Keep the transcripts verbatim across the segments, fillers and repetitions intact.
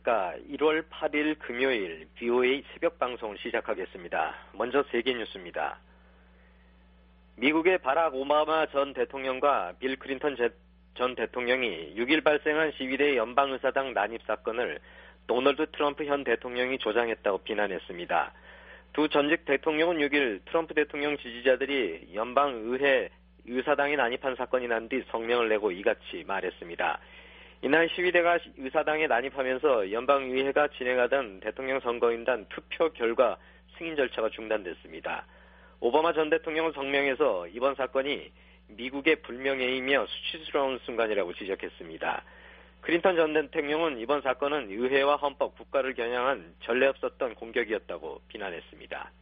일월 팔일 금요일 브이오에이 새벽 방송을 시작하겠습니다. 먼저 세계 뉴스입니다. 미국의 바락 오바마 전 대통령과 빌 클린턴 전 대통령이 육일 발생한 시위대 연방의사당 난입 사건을 도널드 트럼프 현 대통령이 조장했다고 비난했습니다. 두 전직 대통령은 육일 트럼프 대통령 지지자들이 연방의회 의사당에 난입한 사건이 난 뒤 성명을 내고 이같이 말했습니다. 이날 시위대가 의사당에 난입하면서 연방의회가 진행하던 대통령 선거인단 투표 결과 승인 절차가 중단됐습니다. 오바마 전 대통령은 성명에서 이번 사건이 미국의 불명예이며 수치스러운 순간이라고 지적했습니다. 클린턴 전 대통령은 이번 사건은 의회와 헌법, 국가를 겨냥한 전례 없었던 공격이었다고 비난했습니다.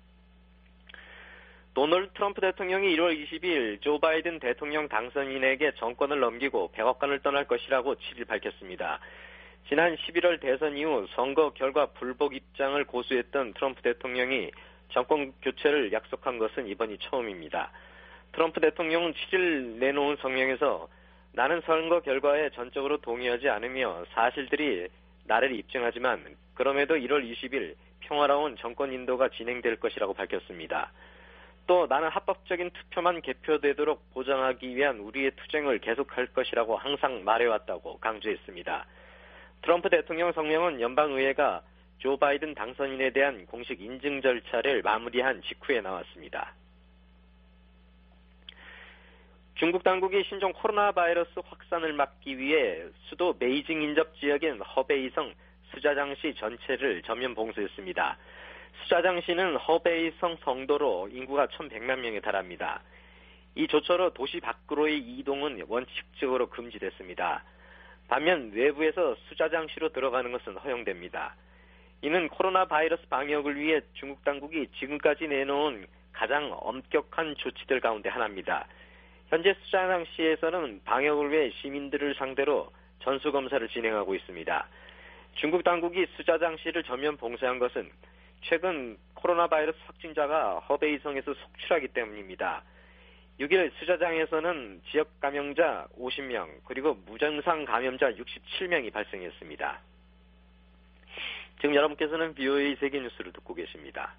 도널드 트럼프 대통령이 일월 이십일 조 바이든 대통령 당선인에게 정권을 넘기고 백악관을 떠날 것이라고 칠일 밝혔습니다. 지난 십일월 대선 이후 선거 결과 불복 입장을 고수했던 트럼프 대통령이 정권 교체를 약속한 것은 이번이 처음입니다. 트럼프 대통령은 칠일 내놓은 성명에서 나는 선거 결과에 전적으로 동의하지 않으며 사실들이 나를 입증하지만 그럼에도 일월 이십일 평화로운 정권 인도가 진행될 것이라고 밝혔습니다. 또 나는 합법적인 투표만 개표되도록 보장하기 위한 우리의 투쟁을 계속할 것이라고 항상 말해왔다고 강조했습니다. 트럼프 대통령 성명은 연방의회가 조 바이든 당선인에 대한 공식 인증 절차를 마무리한 직후에 나왔습니다. 중국 당국이 신종 코로나 바이러스 확산을 막기 위해 수도 베이징 인접 지역인 허베이성 스자장시 전체를 전면 봉쇄했습니다. 스자장시는 허베이성 성도로 인구가 천백만 명에 달합니다. 이 조처로 도시 밖으로의 이동은 원칙적으로 금지됐습니다. 반면 외부에서 스자장시로 들어가는 것은 허용됩니다. 이는 코로나 바이러스 방역을 위해 중국 당국이 지금까지 내놓은 가장 엄격한 조치들 가운데 하나입니다. 현재 스자장시에서는 방역을 위해 시민들을 상대로 전수검사를 진행하고 있습니다. 중국 당국이 스자장시를 전면 봉쇄한 것은 최근 코로나 바이러스 확진자가 허베이성에서 속출하기 때문입니다. 육일 스자장에서는 지역 감염자 오십 명 그리고 무증상 감염자 육십칠 명이 발생했습니다. 지금 여러분께서는 브이오에이 세계 뉴스를 듣고 계십니다.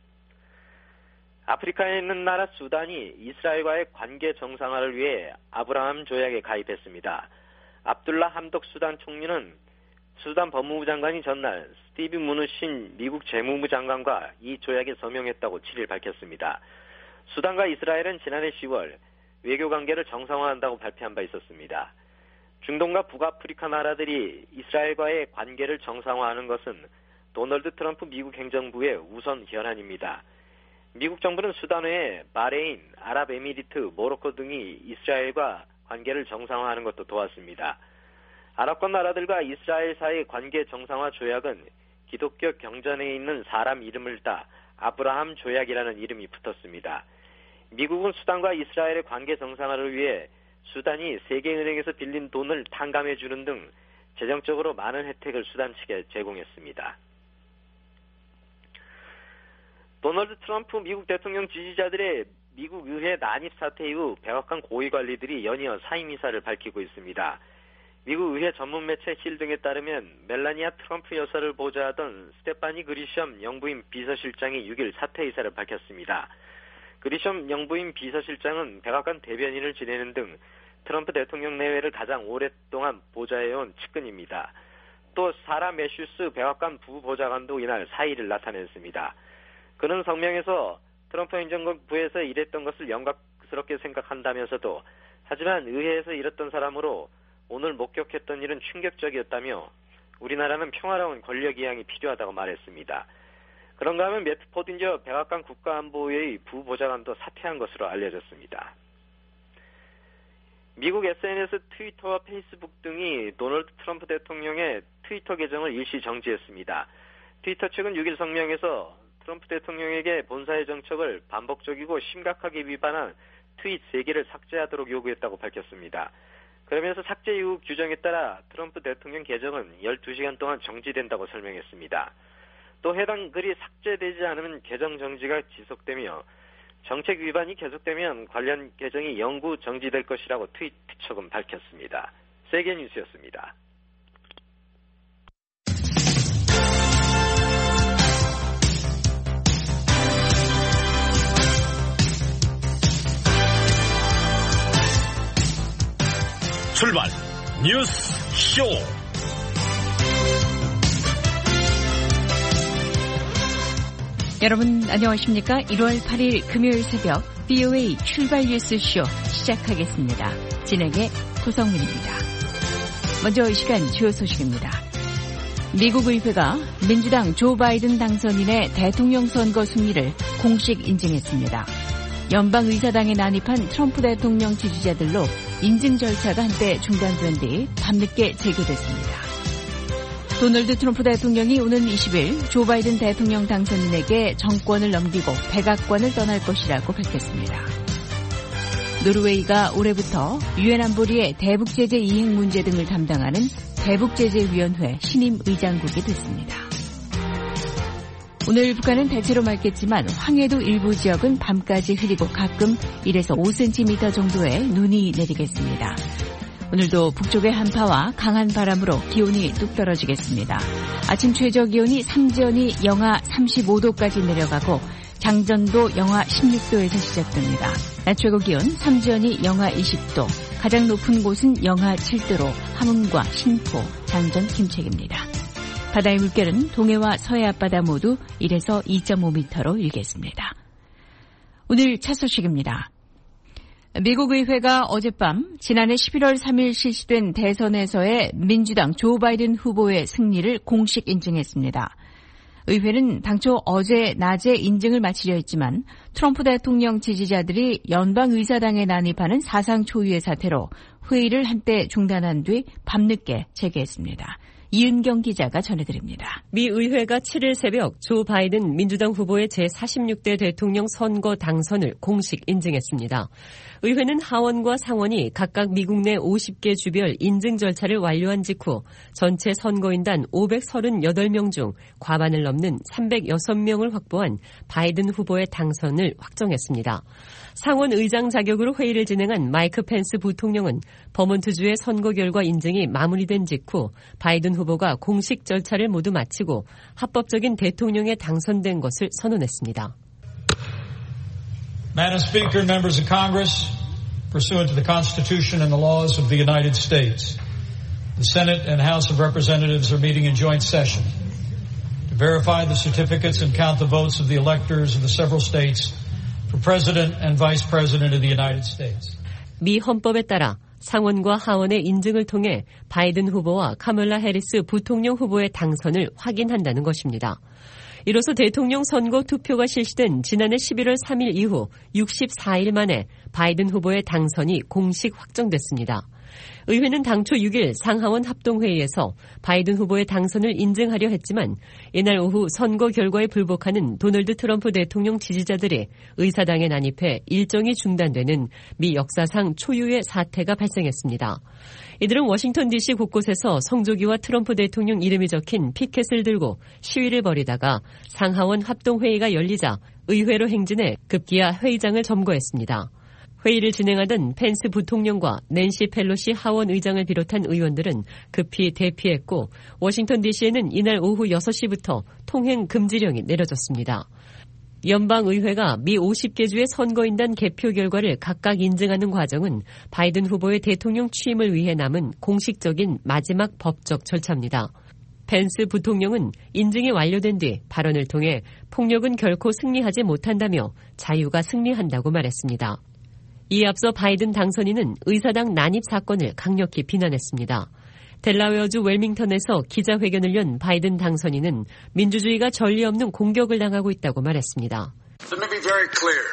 아프리카에 있는 나라 수단이 이스라엘과의 관계 정상화를 위해 아브라함 조약에 가입했습니다. 압둘라 함독 수단 총리는 수단 법무부 장관이 전날 스티브 무누신 미국 재무부 장관과 이 조약에 서명했다고 칠일 밝혔습니다. 수단과 이스라엘은 지난해 시월 외교관계를 정상화한다고 발표한 바 있었습니다. 중동과 북아프리카 나라들이 이스라엘과의 관계를 정상화하는 것은 도널드 트럼프 미국 행정부의 우선 현안입니다. 미국 정부는 수단 외에 바레인, 아랍에미리트, 모로코 등이 이스라엘과 관계를 정상화하는 것도 도왔습니다. 아랍권 나라들과 이스라엘 사이 관계 정상화 조약은 기독교 경전에 있는 사람 이름을 따 아브라함 조약이라는 이름이 붙었습니다. 미국은 수단과 이스라엘의 관계 정상화를 위해 수단이 세계은행에서 빌린 돈을 탕감해 주는 등 재정적으로 많은 혜택을 수단 측에 제공했습니다. 도널드 트럼프 미국 대통령 지지자들의 미국 의회 난입 사태 이후 백악관 고위 관리들이 연이어 사임 의사를 밝히고 있습니다. 미국 의회 전문 매체 힐 등에 따르면 멜라니아 트럼프 여사를 보좌하던 스테파니 그리셴 영부인 비서실장이 육일 사퇴 의사를 밝혔습니다. 그리셴 영부인 비서실장은 백악관 대변인을 지내는 등 트럼프 대통령 내외를 가장 오랫동안 보좌해온 측근입니다. 또 사라 매슈스 백악관 부보좌관도 이날 사의를 나타냈습니다. 그는 성명에서 트럼프 행정부에서 일했던 것을 영광스럽게 생각한다면서도 하지만 의회에서 일했던 사람으로 오늘 목격했던 일은 충격적이었다며 우리나라는 평화로운 권력 이양이 필요하다고 말했습니다. 그런가 하면 매트 포딘저 백악관 국가안보회의 부보좌관도 사퇴한 것으로 알려졌습니다. 미국 에스엔에스 트위터와 페이스북 등이 도널드 트럼프 대통령의 트위터 계정을 일시 정지했습니다. 트위터 측은 육일 성명에서 트럼프 대통령에게 본사의 정책을 반복적이고 심각하게 위반한 트윗 세 개를 삭제하도록 요구했다고 밝혔습니다. 그러면서 삭제 이후 규정에 따라 트럼프 대통령 계정은 열두 시간 동안 정지된다고 설명했습니다. 또 해당 글이 삭제되지 않으면 계정 정지가 지속되며 정책 위반이 계속되면 관련 계정이 영구 정지될 것이라고 트위터 측은 밝혔습니다. 세계 뉴스였습니다. 출발 뉴스 쇼. 여러분 안녕하십니까? 일월 팔일 금요일 새벽 비오에이 출발 뉴스 쇼 시작하겠습니다. 진행의 구성민입니다. 먼저 이 시간 주요 소식입니다. 미국 의회가 민주당 조 바이든 당선인의 대통령 선거 승리를 공식 인증했습니다. 연방의사당에 난입한 트럼프 대통령 지지자들로 인증 절차가 한때 중단된 뒤 밤늦게 재개됐습니다. 도널드 트럼프 대통령이 오는 이십일 조 바이든 대통령 당선인에게 정권을 넘기고 백악관을 떠날 것이라고 밝혔습니다. 노르웨이가 올해부터 유엔 안보리의 대북제재 이행 문제 등을 담당하는 대북제재위원회 신임 의장국이 됐습니다. 오늘 북한은 대체로 맑겠지만 황해도 일부 지역은 밤까지 흐리고 가끔 일에서 오 센티미터 정도의 눈이 내리겠습니다. 오늘도 북쪽의 한파와 강한 바람으로 기온이 뚝 떨어지겠습니다. 아침 최저 기온이 삼전이 영하 삼십오 도까지 내려가고 장전도 영하 십육 도에서 시작됩니다. 낮 최고 기온 삼전이 영하 이십 도, 가장 높은 곳은 영하 칠 도로 함흥과 신포, 장전 김책입니다. 바다의 물결은 동해와 서해 앞바다 모두 일에서 이 점 오 미터로 일겠습니다. 오늘 첫 소식입니다. 미국 의회가 어젯밤 지난해 십일월 삼일 실시된 대선에서의 민주당 조 바이든 후보의 승리를 공식 인증했습니다. 의회는 당초 어제 낮에 인증을 마치려 했지만 트럼프 대통령 지지자들이 연방의사당에 난입하는 사상 초유의 사태로 회의를 한때 중단한 뒤 밤늦게 재개했습니다. 이은경 기자가 전해드립니다. 미 의회가 칠일 새벽 조 바이든 민주당 후보의 제사십육 대 대통령 선거 당선을 공식 인증했습니다. 의회는 하원과 상원이 각각 미국 내 오십 개 주별 인증 절차를 완료한 직후 전체 선거인단 오백삼십팔 명 중 과반을 넘는 삼백육 명을 확보한 바이든 후보의 당선을 확정했습니다. 상원 의장 자격으로 회의를 진행한 마이크 펜스 부통령은 버몬트주의 선거 결과 인증이 마무리된 직후 바이든 후보가 공식 절차를 모두 마치고 합법적인 대통령에 당선된 것을 선언했습니다. Madam Speaker, members of Congress, pursuant to the Constitution and the laws of the United States, the Senate and House of Representatives are meeting in joint session to verify the certificates and count the votes of the electors of the several states for President and Vice President of the United States. 미 헌법에 따라 상원과 하원의 인증을 통해 바이든 후보와 카멀라 해리스 부통령 후보의 당선을 확인한다는 것입니다. 이로써 대통령 선거 투표가 실시된 지난해 십일월 삼일 이후 육십사 일 만에 바이든 후보의 당선이 공식 확정됐습니다. 의회는 당초 육일 상하원 합동회의에서 바이든 후보의 당선을 인증하려 했지만 이날 오후 선거 결과에 불복하는 도널드 트럼프 대통령 지지자들이 의사당에 난입해 일정이 중단되는 미 역사상 초유의 사태가 발생했습니다. 이들은 워싱턴 디씨 곳곳에서 성조기와 트럼프 대통령 이름이 적힌 피켓을 들고 시위를 벌이다가 상하원 합동회의가 열리자 의회로 행진해 급기야 회의장을 점거했습니다. 회의를 진행하던 펜스 부통령과 낸시 펠로시 하원 의장을 비롯한 의원들은 급히 대피했고 워싱턴 디씨에는 이날 오후 여섯 시부터 통행 금지령이 내려졌습니다. 연방의회가 미 오십 개 주의 선거인단 개표 결과를 각각 인증하는 과정은 바이든 후보의 대통령 취임을 위해 남은 공식적인 마지막 법적 절차입니다. 펜스 부통령은 인증이 완료된 뒤 발언을 통해 폭력은 결코 승리하지 못한다며 자유가 승리한다고 말했습니다. 이에 앞서 바이든 당선인은 의사당 난입 사건을 강력히 비난했습니다. 델라웨어주 웰밍턴에서 기자회견을 연 바이든 당선인은 민주주의가 전례 없는 공격을 당하고 있다고 말했습니다. Let me be very clear.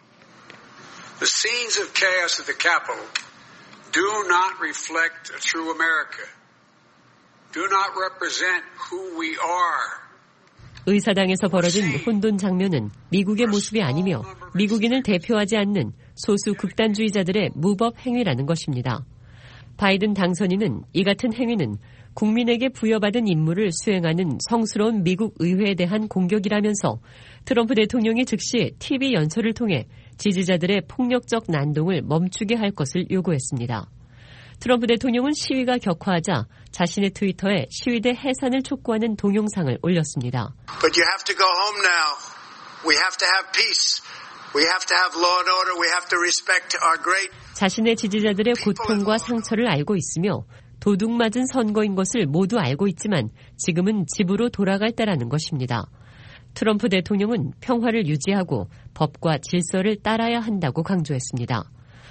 The scenes of chaos at the Capitol do not reflect a true America. Do not represent who we are. 의사당에서 벌어진 혼돈 장면은 미국의 모습이 아니며 미국인을 대표하지 않는 소수 극단주의자들의 무법 행위라는 것입니다. 바이든 당선인은 이 같은 행위는 국민에게 부여받은 임무를 수행하는 성스러운 미국 의회에 대한 공격이라면서 트럼프 대통령이 즉시 티비 연설을 통해 지지자들의 폭력적 난동을 멈추게 할 것을 요구했습니다. 트럼프 대통령은 시위가 격화하자 자신의 트위터에 시위대 해산을 촉구하는 동영상을 올렸습니다. But you have to go home now. We have to have peace. We have to have law and order. We have to respect our great 자신의 지지자들의 고통과 상처를 알고 있으며 도둑 맞은 선거인 것을 모두 알고 있지만 지금은 집으로 돌아갈 때라는 것입니다. 트럼프 대통령은 평화를 유지하고 법과 질서를 따라야 한다고 강조했습니다.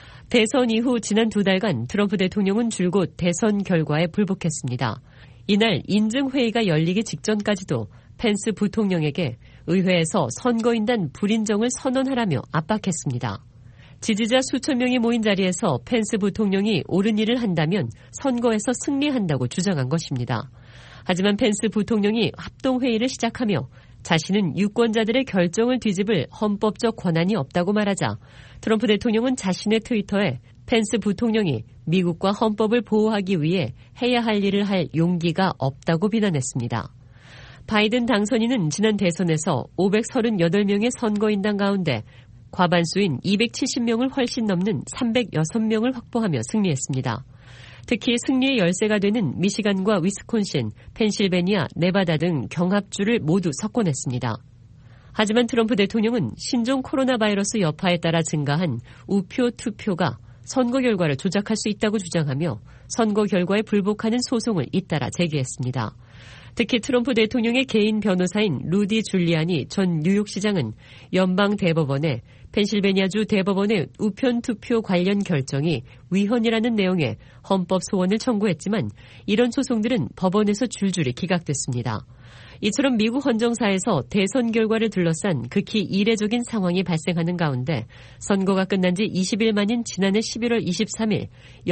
대선 이후 지난 두 달간 트럼프 대통령은 줄곧 대선 결과에 불복했습니다. 이날 인증회의가 열리기 직전까지도 펜스 부통령에게 의회에서 선거인단 불인정을 선언하라며 압박했습니다. 지지자 수천 명이 모인 자리에서 펜스 부통령이 옳은 일을 한다면 선거에서 승리한다고 주장한 것입니다. 하지만 펜스 부통령이 합동회의를 시작하며 자신은 유권자들의 결정을 뒤집을 헌법적 권한이 없다고 말하자 트럼프 대통령은 자신의 트위터에 펜스 부통령이 미국과 헌법을 보호하기 위해 해야 할 일을 할 용기가 없다고 비난했습니다. 바이든 당선인은 지난 대선에서 오백삼십팔 명의 선거인단 가운데 과반수인 이백칠십 명을 훨씬 넘는 삼백육 명을 확보하며 승리했습니다. 특히 승리의 열쇠가 되는 미시간과 위스콘신, 펜실베니아, 네바다 등 경합주를 모두 석권했습니다. 하지만 트럼프 대통령은 신종 코로나 바이러스 여파에 따라 증가한 우표 투표가 선거 결과를 조작할 수 있다고 주장하며 선거 결과에 불복하는 소송을 잇따라 제기했습니다. 특히 트럼프 대통령의 개인 변호사인 루디 줄리아니 전 뉴욕시장은 연방 대법원에 펜실베니아주 대법원의 우편 투표 관련 결정이 위헌이라는 내용의 헌법 소원을 청구했지만 이런 소송들은 법원에서 줄줄이 기각됐습니다. 이처럼 미국 헌정사에서 대선 결과를 둘러싼 극히 이례적인 상황이 발생하는 가운데 선거가 끝난 지 이십 일 만인 지난해 십일월 이십삼일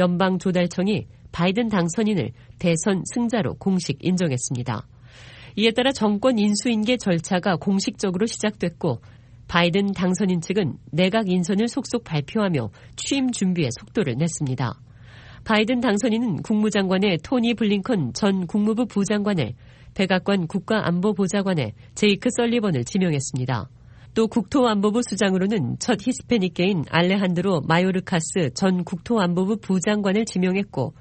연방조달청이 바이든 당선인을 대선 승자로 공식 인정했습니다. 이에 따라 정권 인수인계 절차가 공식적으로 시작됐고 바이든 당선인 측은 내각 인선을 속속 발표하며 취임 준비에 속도를 냈습니다. 바이든 당선인은 국무장관의 토니 블링컨 전 국무부 부장관을, 백악관 국가안보보좌관에 제이크 설리번을 지명했습니다. 또 국토안보부 수장으로는 첫 히스패닉계인 알레한드로 마요르카스 전 국토안보부 부장관을 지명했고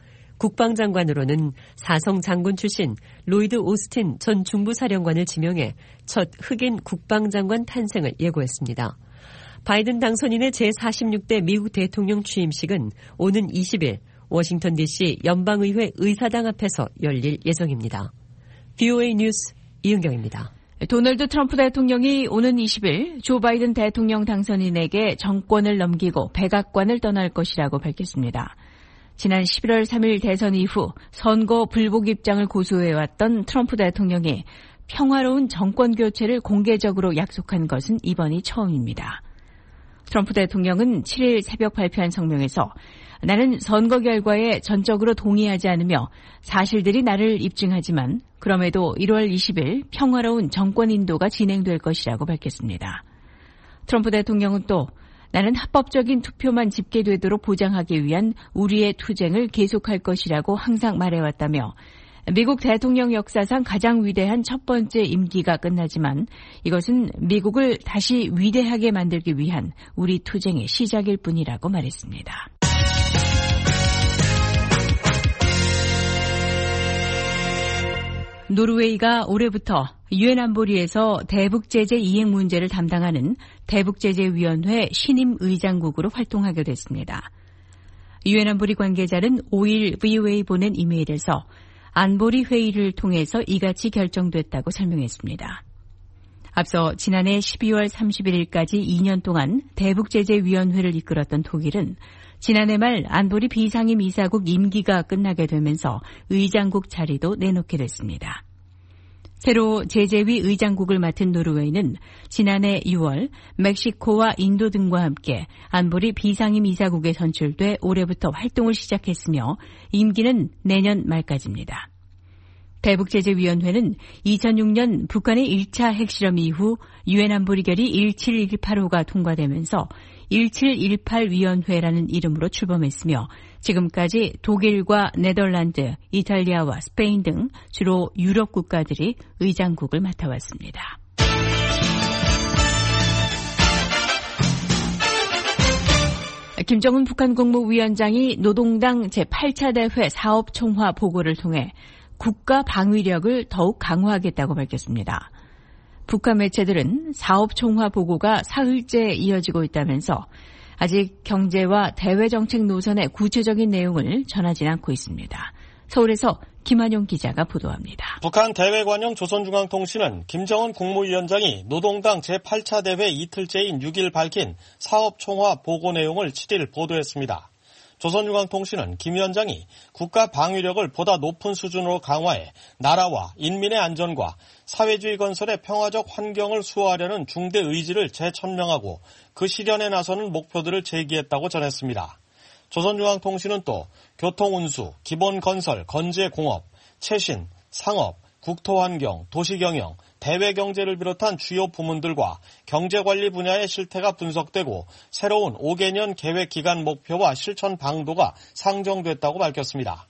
국방장관으로는 사성 장군 출신 로이드 오스틴 전 중부사령관을 지명해 첫 흑인 국방장관 탄생을 예고했습니다. 바이든 당선인의 제사십육 대 미국 대통령 취임식은 오는 이십 일 워싱턴 디씨 연방의회 의사당 앞에서 열릴 예정입니다. 브이오에이 뉴스 이은경입니다. 도널드 트럼프 대통령이 오는 이십 일 조 바이든 대통령 당선인에게 정권을 넘기고 백악관을 떠날 것이라고 밝혔습니다. 지난 십일월 삼일 대선 이후 선거 불복 입장을 고수해왔던 트럼프 대통령이 평화로운 정권 교체를 공개적으로 약속한 것은 이번이 처음입니다. 트럼프 대통령은 칠일 새벽 발표한 성명에서 나는 선거 결과에 전적으로 동의하지 않으며 사실들이 나를 입증하지만 그럼에도 일월 이십일 평화로운 정권 인도가 진행될 것이라고 밝혔습니다. 트럼프 대통령은 또 나는 합법적인 투표만 집계되도록 보장하기 위한 우리의 투쟁을 계속할 것이라고 항상 말해왔다며 미국 대통령 역사상 가장 위대한 첫 번째 임기가 끝나지만 이것은 미국을 다시 위대하게 만들기 위한 우리 투쟁의 시작일 뿐이라고 말했습니다. 노르웨이가 올해부터 유엔 안보리에서 대북제재 이행 문제를 담당하는 대북제재위원회 신임 의장국으로 활동하게 됐습니다. 유엔 안보리 관계자는 오일 브이오에이 보낸 이메일에서 안보리 회의를 통해서 이같이 결정됐다고 설명했습니다. 앞서 지난해 십이월 삼십일일까지 이 년 동안 대북제재위원회를 이끌었던 독일은 지난해 말 안보리 비상임 이사국 임기가 끝나게 되면서 의장국 자리도 내놓게 됐습니다. 새로 제재위 의장국을 맡은 노르웨이는 지난해 유월 멕시코와 인도 등과 함께 안보리 비상임 이사국에 선출돼 올해부터 활동을 시작했으며 임기는 내년 말까지입니다. 대북제재위원회는 이천육 년 북한의 일 차 핵실험 이후 유엔 안보리 결의 일칠일팔 호가 통과되면서 일칠일팔 위원회라는 이름으로 출범했으며 지금까지 독일과 네덜란드, 이탈리아와 스페인 등 주로 유럽 국가들이 의장국을 맡아왔습니다. 김정은 북한 국무위원장이 노동당 제팔 차 대회 사업총화 보고를 통해 국가 방위력을 더욱 강화하겠다고 밝혔습니다. 북한 매체들은 사업총화 보고가 사흘째 이어지고 있다면서 아직 경제와 대외 정책 노선의 구체적인 내용을 전하진 않고 있습니다. 서울에서 김한용 기자가 보도합니다. 북한 대외관용 조선중앙통신은 김정은 국무위원장이 노동당 제팔 차 대회 이틀째인 육 일 밝힌 사업총화 보고 내용을 칠 일 보도했습니다. 조선중앙통신은 김 위원장이 국가 방위력을 보다 높은 수준으로 강화해 나라와 인민의 안전과 사회주의 건설의 평화적 환경을 수호하려는 중대 의지를 재천명하고 그 실현에 나서는 목표들을 제기했다고 전했습니다. 조선중앙통신은 또 교통운수, 기본건설, 건재공업, 최신, 상업, 국토환경, 도시경영, 대외경제를 비롯한 주요 부문들과 경제관리 분야의 실태가 분석되고 새로운 오 개년 계획기간 목표와 실천 방도가 상정됐다고 밝혔습니다.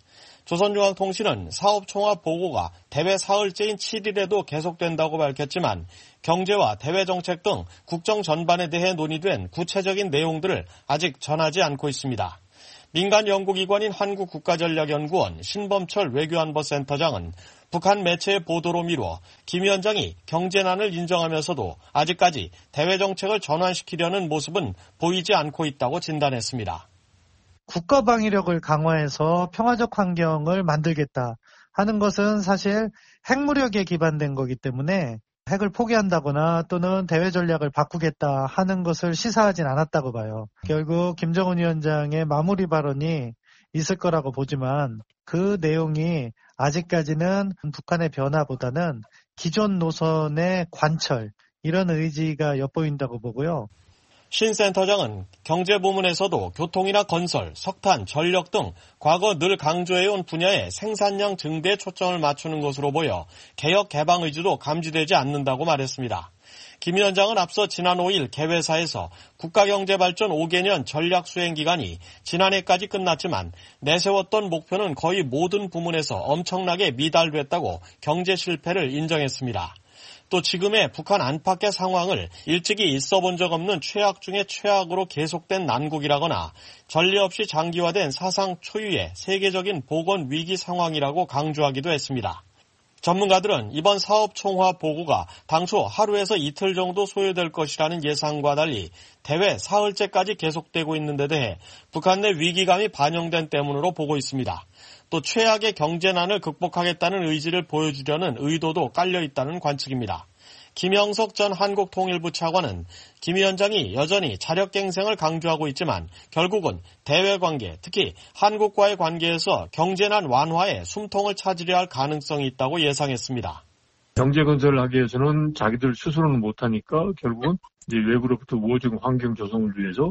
조선중앙통신은 사업총화 보고가 대회 사흘째인 칠 일에도 계속된다고 밝혔지만 경제와 대외정책 등 국정 전반에 대해 논의된 구체적인 내용들을 아직 전하지 않고 있습니다. 민간 연구기관인 한국국가전략연구원 신범철 외교안보센터장은 북한 매체의 보도로 미루어 김 위원장이 경제난을 인정하면서도 아직까지 대외정책을 전환시키려는 모습은 보이지 않고 있다고 진단했습니다. 국가 방위력을 강화해서 평화적 환경을 만들겠다 하는 것은 사실 핵무력에 기반된 거기 때문에 핵을 포기한다거나 또는 대외 전략을 바꾸겠다 하는 것을 시사하진 않았다고 봐요. 결국 김정은 위원장의 마무리 발언이 있을 거라고 보지만 그 내용이 아직까지는 북한의 변화보다는 기존 노선의 관철, 이런 의지가 엿보인다고 보고요. 신 센터장은 경제 부문에서도 교통이나 건설, 석탄, 전력 등 과거 늘 강조해온 분야의 생산량 증대에 초점을 맞추는 것으로 보여 개혁 개방 의지도 감지되지 않는다고 말했습니다. 김 위원장은 앞서 지난 오 일 개회사에서 국가경제발전 오 개년 전략 수행 기간이 지난해까지 끝났지만 내세웠던 목표는 거의 모든 부문에서 엄청나게 미달됐다고 경제 실패를 인정했습니다. 또 지금의 북한 안팎의 상황을 일찍이 있어본 적 없는 최악 중의 최악으로 계속된 난국이라거나 전례 없이 장기화된 사상 초유의 세계적인 보건 위기 상황이라고 강조하기도 했습니다. 전문가들은 이번 사업 총화 보고가 당초 하루에서 이틀 정도 소요될 것이라는 예상과 달리 대회 사흘째까지 계속되고 있는 데 대해 북한 내 위기감이 반영된 때문으로 보고 있습니다. 또 최악의 경제난을 극복하겠다는 의지를 보여주려는 의도도 깔려 있다는 관측입니다. 김영석 전 한국통일부 차관은 김 위원장이 여전히 자력갱생을 강조하고 있지만 결국은 대외관계, 특히 한국과의 관계에서 경제난 완화에 숨통을 찾으려 할 가능성이 있다고 예상했습니다. 경제 건설을 하기 위해서는 자기들 스스로는 못하니까 결국은 이제 외부로부터 우호적 환경 조성을 위해서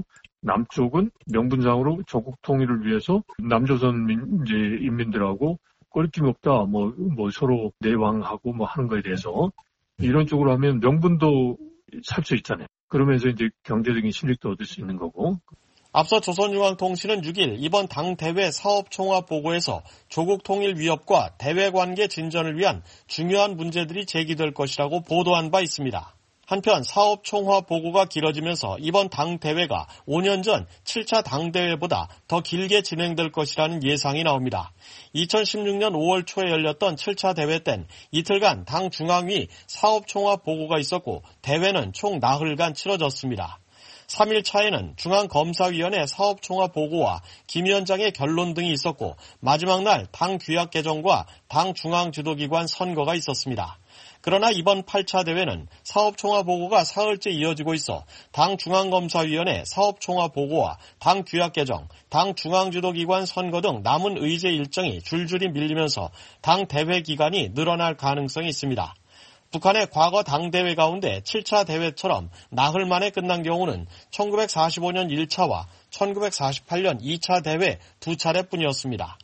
남쪽은 명분상으로 조국 통일을 위해서 남조선 민, 이제 인민들하고 껄김 없다, 뭐, 뭐 서로 내왕하고 뭐 하는 거에 대해서 이런 쪽으로 하면 명분도 살 수 있잖아요. 그러면서 이제 경제적인 실익도 얻을 수 있는 거고. 앞서 조선중앙통신은 육 일 이번 당대회 사업총화 보고에서 조국 통일 위협과 대외관계 진전을 위한 중요한 문제들이 제기될 것이라고 보도한 바 있습니다. 한편 사업총화 보고가 길어지면서 이번 당대회가 오 년 전 칠 차 당대회보다 더 길게 진행될 것이라는 예상이 나옵니다. 이천십육 년 오월 초에 열렸던 칠 차 대회 땐 이틀간 당 중앙위 사업총화 보고가 있었고 대회는 총 나흘간 치러졌습니다. 삼 일 차에는 중앙검사위원회 사업총화 보고와 김 위원장의 결론 등이 있었고 마지막 날 당 규약 개정과 당 중앙지도기관 선거가 있었습니다. 그러나 이번 팔 차 대회는 사업총화 보고가 사흘째 이어지고 있어 당 중앙검사위원회 사업총화 보고와 당 규약 개정, 당 중앙지도기관 선거 등 남은 의제 일정이 줄줄이 밀리면서 당 대회 기간이 늘어날 가능성이 있습니다. 북한의 과거 당대회 가운데 칠 차 대회처럼 나흘 만에 끝난 경우는 천구백사십오 년 일 차와 천구백사십팔 년 이 차 대회 두 차례뿐이었습니다.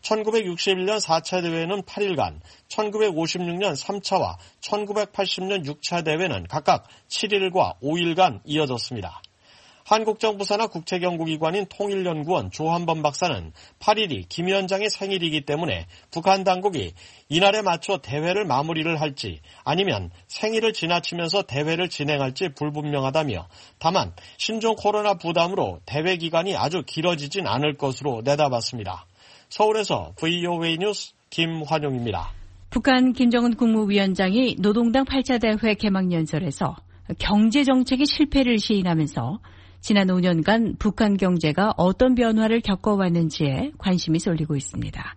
천구백육십일 년 사 차 대회는 팔 일간, 천구백오십육 년 삼 차와 천구백팔십 년 육 차 대회는 각각 칠 일과 오 일간 이어졌습니다. 한국정부 산하 국책연구기관인 통일연구원 조한범 박사는 팔 일이 김 위원장의 생일이기 때문에 북한 당국이 이날에 맞춰 대회를 마무리를 할지 아니면 생일을 지나치면서 대회를 진행할지 불분명하다며 다만 신종 코로나 부담으로 대회 기간이 아주 길어지진 않을 것으로 내다봤습니다. 서울에서 브이오에이 뉴스 김환용입니다. 북한 김정은 국무위원장이 노동당 팔 차 대회 개막연설에서 경제정책의 실패를 시인하면서 지난 오 년간 북한 경제가 어떤 변화를 겪어왔는지에 관심이 쏠리고 있습니다.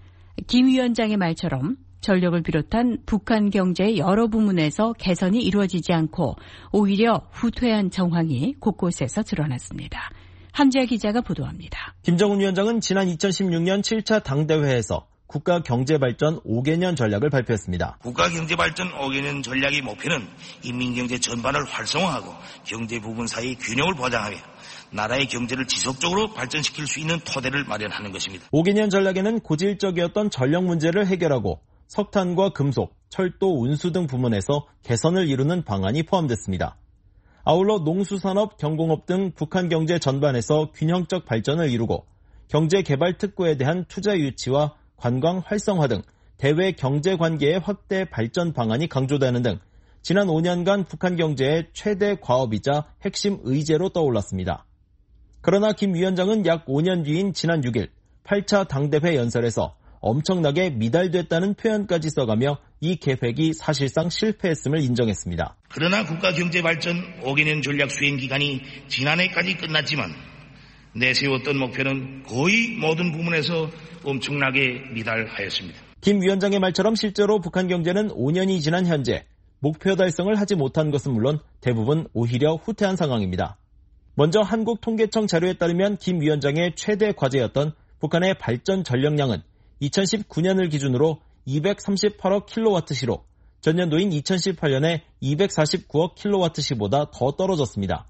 김 위원장의 말처럼 전력을 비롯한 북한 경제의 여러 부문에서 개선이 이루어지지 않고 오히려 후퇴한 정황이 곳곳에서 드러났습니다. 함지아 기자가 보도합니다. 김정은 위원장은 지난 이천십육 년 칠 차 당대회에서 국가경제발전 오 개년 전략을 발표했습니다. 국가경제발전 오 개년 전략의 목표는 인민경제 전반을 활성화하고 경제 부분 사이의 균형을 보장하며 나라의 경제를 지속적으로 발전시킬 수 있는 토대를 마련하는 것입니다. 오 개년 전략에는 고질적이었던 전력 문제를 해결하고 석탄과 금속, 철도, 운수 등 부문에서 개선을 이루는 방안이 포함됐습니다. 아울러 농수산업, 경공업 등 북한 경제 전반에서 균형적 발전을 이루고 경제개발특구에 대한 투자 유치와 관광 활성화 등 대외 경제 관계의 확대 발전 방안이 강조되는 등 지난 오 년간 북한 경제의 최대 과업이자 핵심 의제로 떠올랐습니다. 그러나 김 위원장은 약 오 년 뒤인 지난 육 일 팔 차 당대회 연설에서 엄청나게 미달됐다는 표현까지 써가며 이 계획이 사실상 실패했음을 인정했습니다. 그러나 국가경제발전 오 개년 전략 수행 기간이 지난해까지 끝났지만 내세웠던 목표는 거의 모든 부문에서 엄청나게 미달하였습니다. 김 위원장의 말처럼 실제로 북한 경제는 오 년이 지난 현재 목표 달성을 하지 못한 것은 물론 대부분 오히려 후퇴한 상황입니다. 먼저 한국통계청 자료에 따르면 김 위원장의 최대 과제였던 북한의 발전 전력량은 이천십구 년을 기준으로 이백삼십팔억 킬로와트시로 전년도인 이천십팔 년에 이백사십구억 킬로와트시보다 더 떨어졌습니다.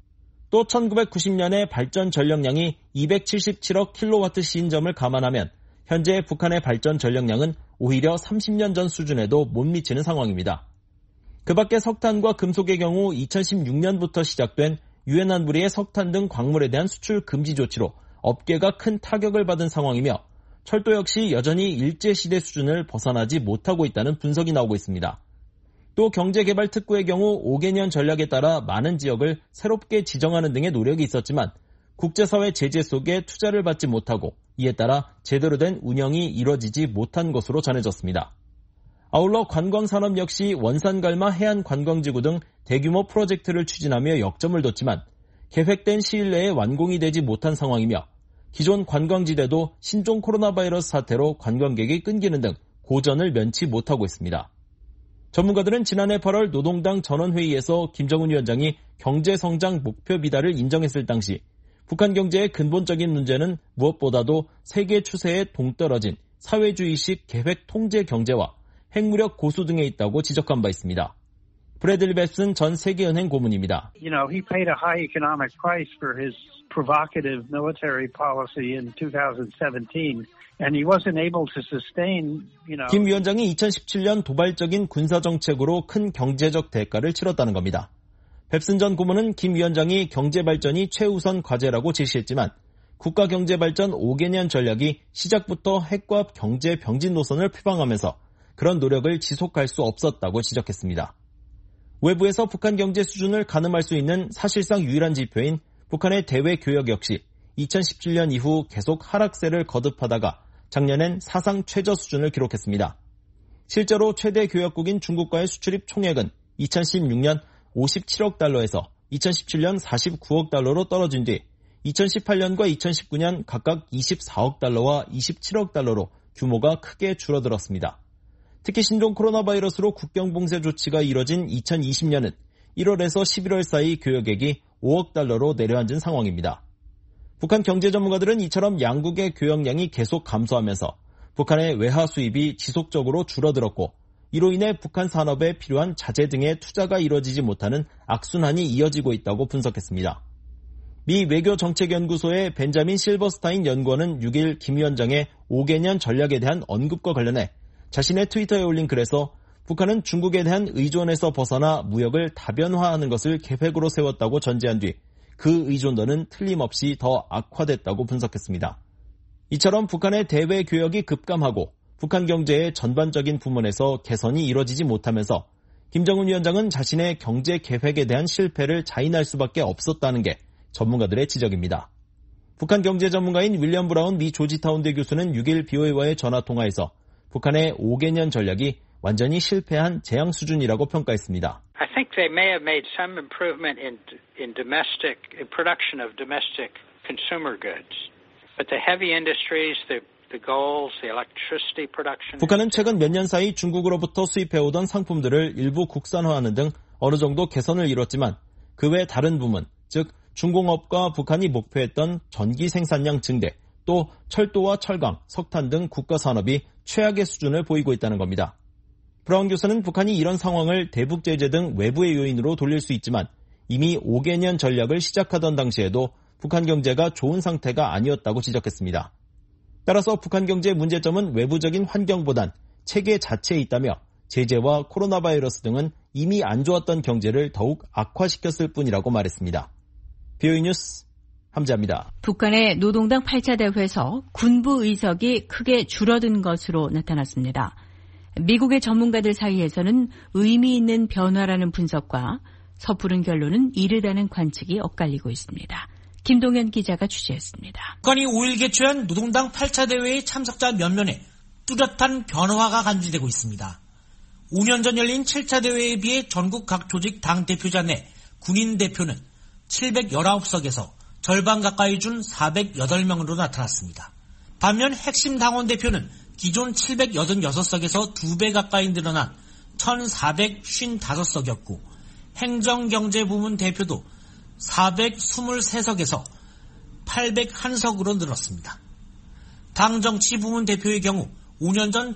또 천구백구십 년에 발전 전력량이 이백칠십칠억 킬로와트시인 점을 감안하면 현재 북한의 발전 전력량은 오히려 삼십 년 전 수준에도 못 미치는 상황입니다. 그 밖에 석탄과 금속의 경우 이천십육 년부터 시작된 유엔 안보리의 석탄 등 광물에 대한 수출 금지 조치로 업계가 큰 타격을 받은 상황이며 철도 역시 여전히 일제시대 수준을 벗어나지 못하고 있다는 분석이 나오고 있습니다. 또 경제개발특구의 경우 오 개년 전략에 따라 많은 지역을 새롭게 지정하는 등의 노력이 있었지만 국제사회 제재 속에 투자를 받지 못하고 이에 따라 제대로 된 운영이 이뤄지지 못한 것으로 전해졌습니다. 아울러 관광산업 역시 원산갈마 해안관광지구 등 대규모 프로젝트를 추진하며 역점을 뒀지만 계획된 시일 내에 완공이 되지 못한 상황이며 기존 관광지대도 신종 코로나 바이러스 사태로 관광객이 끊기는 등 고전을 면치 못하고 있습니다. 전문가들은 지난해 팔월 노동당 전원회의에서 김정은 위원장이 경제성장 목표 비달을 인정했을 당시 북한 경제의 근본적인 문제는 무엇보다도 세계 추세에 동떨어진 사회주의식 계획 통제 경제와 핵무력 고수 등에 있다고 지적한 바 있습니다. 브래들리 벱슨 전 세계은행 고문입니다. You know, he paid a high economic price for his provocative military policy in twenty seventeen, and he wasn't able to sustain, you know. 김 위원장이 이천십칠 년 도발적인 군사정책으로 큰 경제적 대가를 치렀다는 겁니다. 벱슨 전 고문은 김 위원장이 경제발전이 최우선 과제라고 제시했지만 국가경제발전 오 개년 전략이 시작부터 핵과 경제 병진 노선을 표방하면서 그런 노력을 지속할 수 없었다고 지적했습니다. 외부에서 북한 경제 수준을 가늠할 수 있는 사실상 유일한 지표인 북한의 대외 교역 역시 이천십칠 년 이후 계속 하락세를 거듭하다가 작년엔 사상 최저 수준을 기록했습니다. 실제로 최대 교역국인 중국과의 수출입 총액은 이천십육 년 오십칠억 달러에서 이천십칠 년 사십구억 달러로 떨어진 뒤 이천십팔 년과 이천십구 년 각각 이십사억 달러와 이십칠억 달러로 규모가 크게 줄어들었습니다. 특히 신종 코로나 바이러스로 국경 봉쇄 조치가 이뤄진 이천이십 년은 일월에서 십일월 사이 교역액이 오억 달러로 내려앉은 상황입니다. 북한 경제 전문가들은 이처럼 양국의 교역량이 계속 감소하면서 북한의 외화 수입이 지속적으로 줄어들었고 이로 인해 북한 산업에 필요한 자재 등의 투자가 이뤄지지 못하는 악순환이 이어지고 있다고 분석했습니다. 미 외교정책연구소의 벤자민 실버스타인 연구원은 육 일 김 위원장의 오 개년 전략에 대한 언급과 관련해 자신의 트위터에 올린 글에서 북한은 중국에 대한 의존에서 벗어나 무역을 다변화하는 것을 계획으로 세웠다고 전제한 뒤 그 의존도는 틀림없이 더 악화됐다고 분석했습니다. 이처럼 북한의 대외 교역이 급감하고 북한 경제의 전반적인 부문에서 개선이 이뤄지지 못하면서 김정은 위원장은 자신의 경제 계획에 대한 실패를 자인할 수밖에 없었다는 게 전문가들의 지적입니다. 북한 경제 전문가인 윌리엄 브라운 미 조지타운대 교수는 육 일 비오에이와의 전화통화에서 북한의 오 개년 전략이 완전히 실패한 재앙 수준이라고 평가했습니다. I think they may have made some improvement in in domestic in production of domestic consumer goods, but the heavy industries, the the goals, the electricity production. 북한은 최근 몇 년 사이 중국으로부터 수입해오던 상품들을 일부 국산화하는 등 어느 정도 개선을 이뤘지만 그 외 다른 부문, 즉 중공업과 북한이 목표했던 전기 생산량 증대, 또 철도와 철강, 석탄 등 국가 산업이 최악의 수준을 보이고 있다는 겁니다. 브라운 교수는 북한이 이런 상황을 대북 제재 등 외부의 요인으로 돌릴 수 있지만 이미 오 개년 전략을 시작하던 당시에도 북한 경제가 좋은 상태가 아니었다고 지적했습니다. 따라서 북한 경제의 문제점은 외부적인 환경보단 체계 자체에 있다며 제재와 코로나 바이러스 등은 이미 안 좋았던 경제를 더욱 악화시켰을 뿐이라고 말했습니다. 비오이 뉴스 함지아입니다. 북한의 노동당 팔 차 대회에서 군부 의석이 크게 줄어든 것으로 나타났습니다. 미국의 전문가들 사이에서는 의미 있는 변화라는 분석과 섣부른 결론은 이르다는 관측이 엇갈리고 있습니다. 김동현 기자가 취재했습니다. 북한이 오 일 개최한 노동당 팔 차 대회의 참석자 면면에 뚜렷한 변화가 간주되고 있습니다. 오 년 전 열린 칠 차 대회에 비해 전국 각 조직 당 대표자 내 군인 대표는 칠백십구 석에서 절반 가까이 준 사백팔 명으로 나타났습니다. 반면 핵심 당원 대표는 기존 칠백팔십육 석에서 두 배 가까이 늘어난 천사백오십오 석이었고 행정경제부문 대표도 사백이십삼 석에서 팔백일 석으로 늘었습니다. 당정치부문 대표의 경우 오 년 전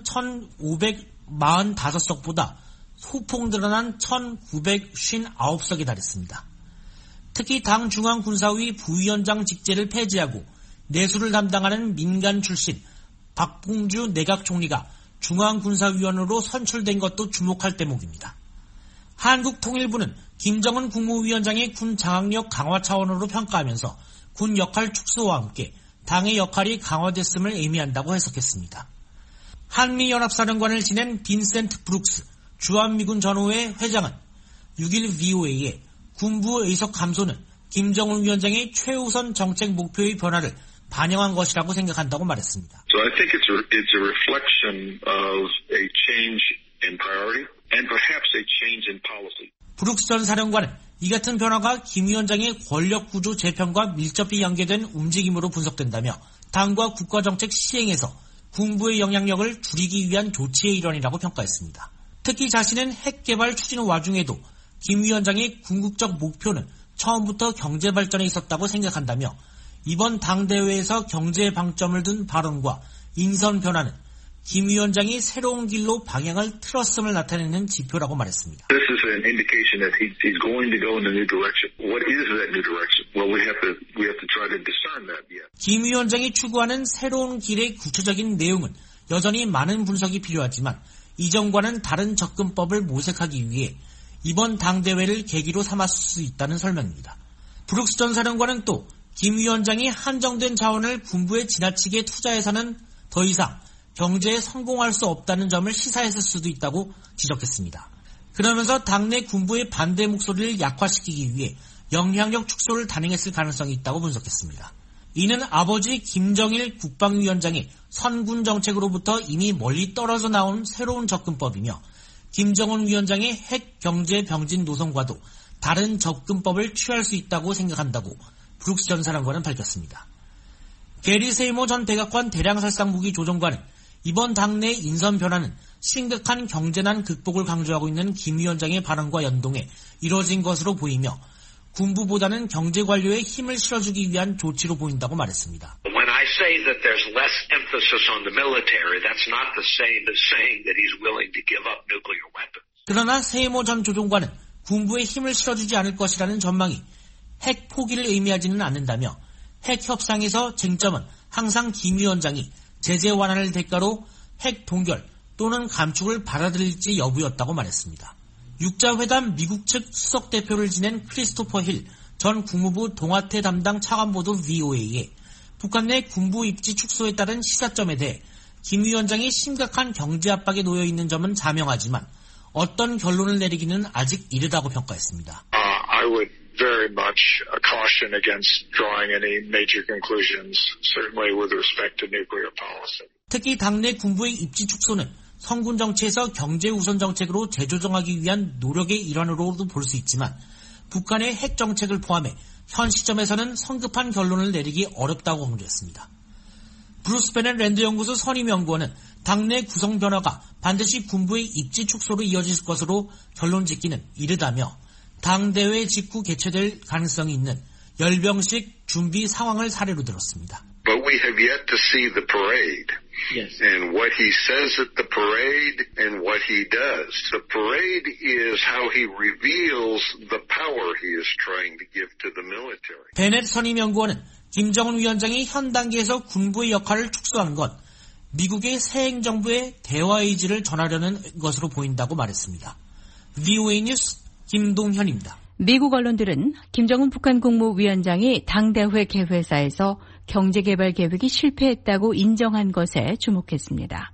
천오백사십오 석보다 소폭 늘어난 천구백오십구 석에 달했습니다. 특히 당 중앙군사위 부위원장 직제를 폐지하고 내수를 담당하는 민간 출신 박봉주 내각총리가 중앙군사위원으로 선출된 것도 주목할 대목입니다. 한국통일부는 김정은 국무위원장의 군 장악력 강화 차원으로 평가하면서 군 역할 축소와 함께 당의 역할이 강화됐음을 의미한다고 해석했습니다. 한미연합사령관을 지낸 빈센트 브룩스 주한미군 전후회 회장은 육 일 브이오에이에 군부 의석 감소는 김정은 위원장의 최우선 정책 목표의 변화를 반영한 것이라고 생각한다고 말했습니다. So I think it's a, it's a reflection of a change in priority and perhaps a change in policy. 브룩스 전 사령관은 이 같은 변화가 김 위원장의 권력구조 재편과 밀접히 연계된 움직임으로 분석된다며 당과 국가정책 시행에서 군부의 영향력을 줄이기 위한 조치의 일환이라고 평가했습니다. 특히 자신은 핵개발 추진 와중에도 김 위원장의 궁극적 목표는 처음부터 경제발전에 있었다고 생각한다며 이번 당대회에서 경제에 방점을 둔 발언과 인선 변화는 김 위원장이 새로운 길로 방향을 틀었음을 나타내는 지표라고 말했습니다. This is an indication that he, he's going to go in a new direction. What is that new direction? Well, we have to we have to try to discern that yet. 김 위원장이 추구하는 새로운 길의 구체적인 내용은 여전히 많은 분석이 필요하지만 이전과는 다른 접근법을 모색하기 위해 이번 당대회를 계기로 삼았을 수 있다는 설명입니다. 브룩스 전 사령관은 또 김 위원장이 한정된 자원을 군부에 지나치게 투자해서는 더 이상 경제에 성공할 수 없다는 점을 시사했을 수도 있다고 지적했습니다. 그러면서 당내 군부의 반대 목소리를 약화시키기 위해 영향력 축소를 단행했을 가능성이 있다고 분석했습니다. 이는 아버지 김정일 국방위원장의 선군 정책으로부터 이미 멀리 떨어져 나온 새로운 접근법이며 김정은 위원장의 핵 경제 병진 노선과도 다른 접근법을 취할 수 있다고 생각한다고 브룩스 전 사령관은 밝혔습니다. 게리 세이모 전 백악관 대량살상무기 조정관은 이번 당내 인선 변화는 심각한 경제난 극복을 강조하고 있는 김 위원장의 발언과 연동해 이뤄진 것으로 보이며 군부보다는 경제 관료에 힘을 실어주기 위한 조치로 보인다고 말했습니다. When I say that there's less emphasis on the military, that's not the same as saying that he's willing to give up nuclear weapons. 그러나 세이모 전 조종관은 군부에 힘을 실어주지 않을 것이라는 전망이 핵 포기를 의미하지는 않는다며 핵 협상에서 쟁점은 항상 김 위원장이 제재 완화를 대가로 핵 동결 또는 감축을 받아들일지 여부였다고 말했습니다. 육자회담 미국 측 수석 대표를 지낸 크리스토퍼 힐 전 국무부 동아태 담당 차관보도 브이오에이에 북한 내 군부 입지 축소에 따른 시사점에 대해 김 위원장이 심각한 경제 압박에 놓여 있는 점은 자명하지만 어떤 결론을 내리기는 아직 이르다고 평가했습니다. Uh, I would very much caution against drawing any major conclusions, certainly with respect to nuclear policy. 특히 당내 군부의 입지 축소는 성군 정치에서 경제 우선 정책으로 재조정하기 위한 노력의 일환으로도 볼 수 있지만 북한의 핵 정책을 포함해 현 시점에서는 성급한 결론을 내리기 어렵다고 강조했습니다. 브루스 베넷 랜드 연구소 선임 연구원은 당내 구성 변화가 반드시 군부의 입지 축소로 이어질 것으로 결론 짓기는 이르다며 당대회 직후 개최될 가능성이 있는 열병식 준비 상황을 사례로 들었습니다. But we have yet to see the parade. Yes. And what he says at the parade and what he does. The parade is how he reveals the power he is trying to give to the military. 베넷 선임 연구원은 김정은 위원장이 현 단계에서 군부의 역할을 축소하는 건 미국의 새 행정부의 대화 의지를 전하려는 것으로 보인다고 말했습니다. 브이오에이 뉴스 김동현입니다. 미국 언론들은 김정은 북한 국무위원장이 당대회 개회사에서 경제개발 계획이 실패했다고 인정한 것에 주목했습니다.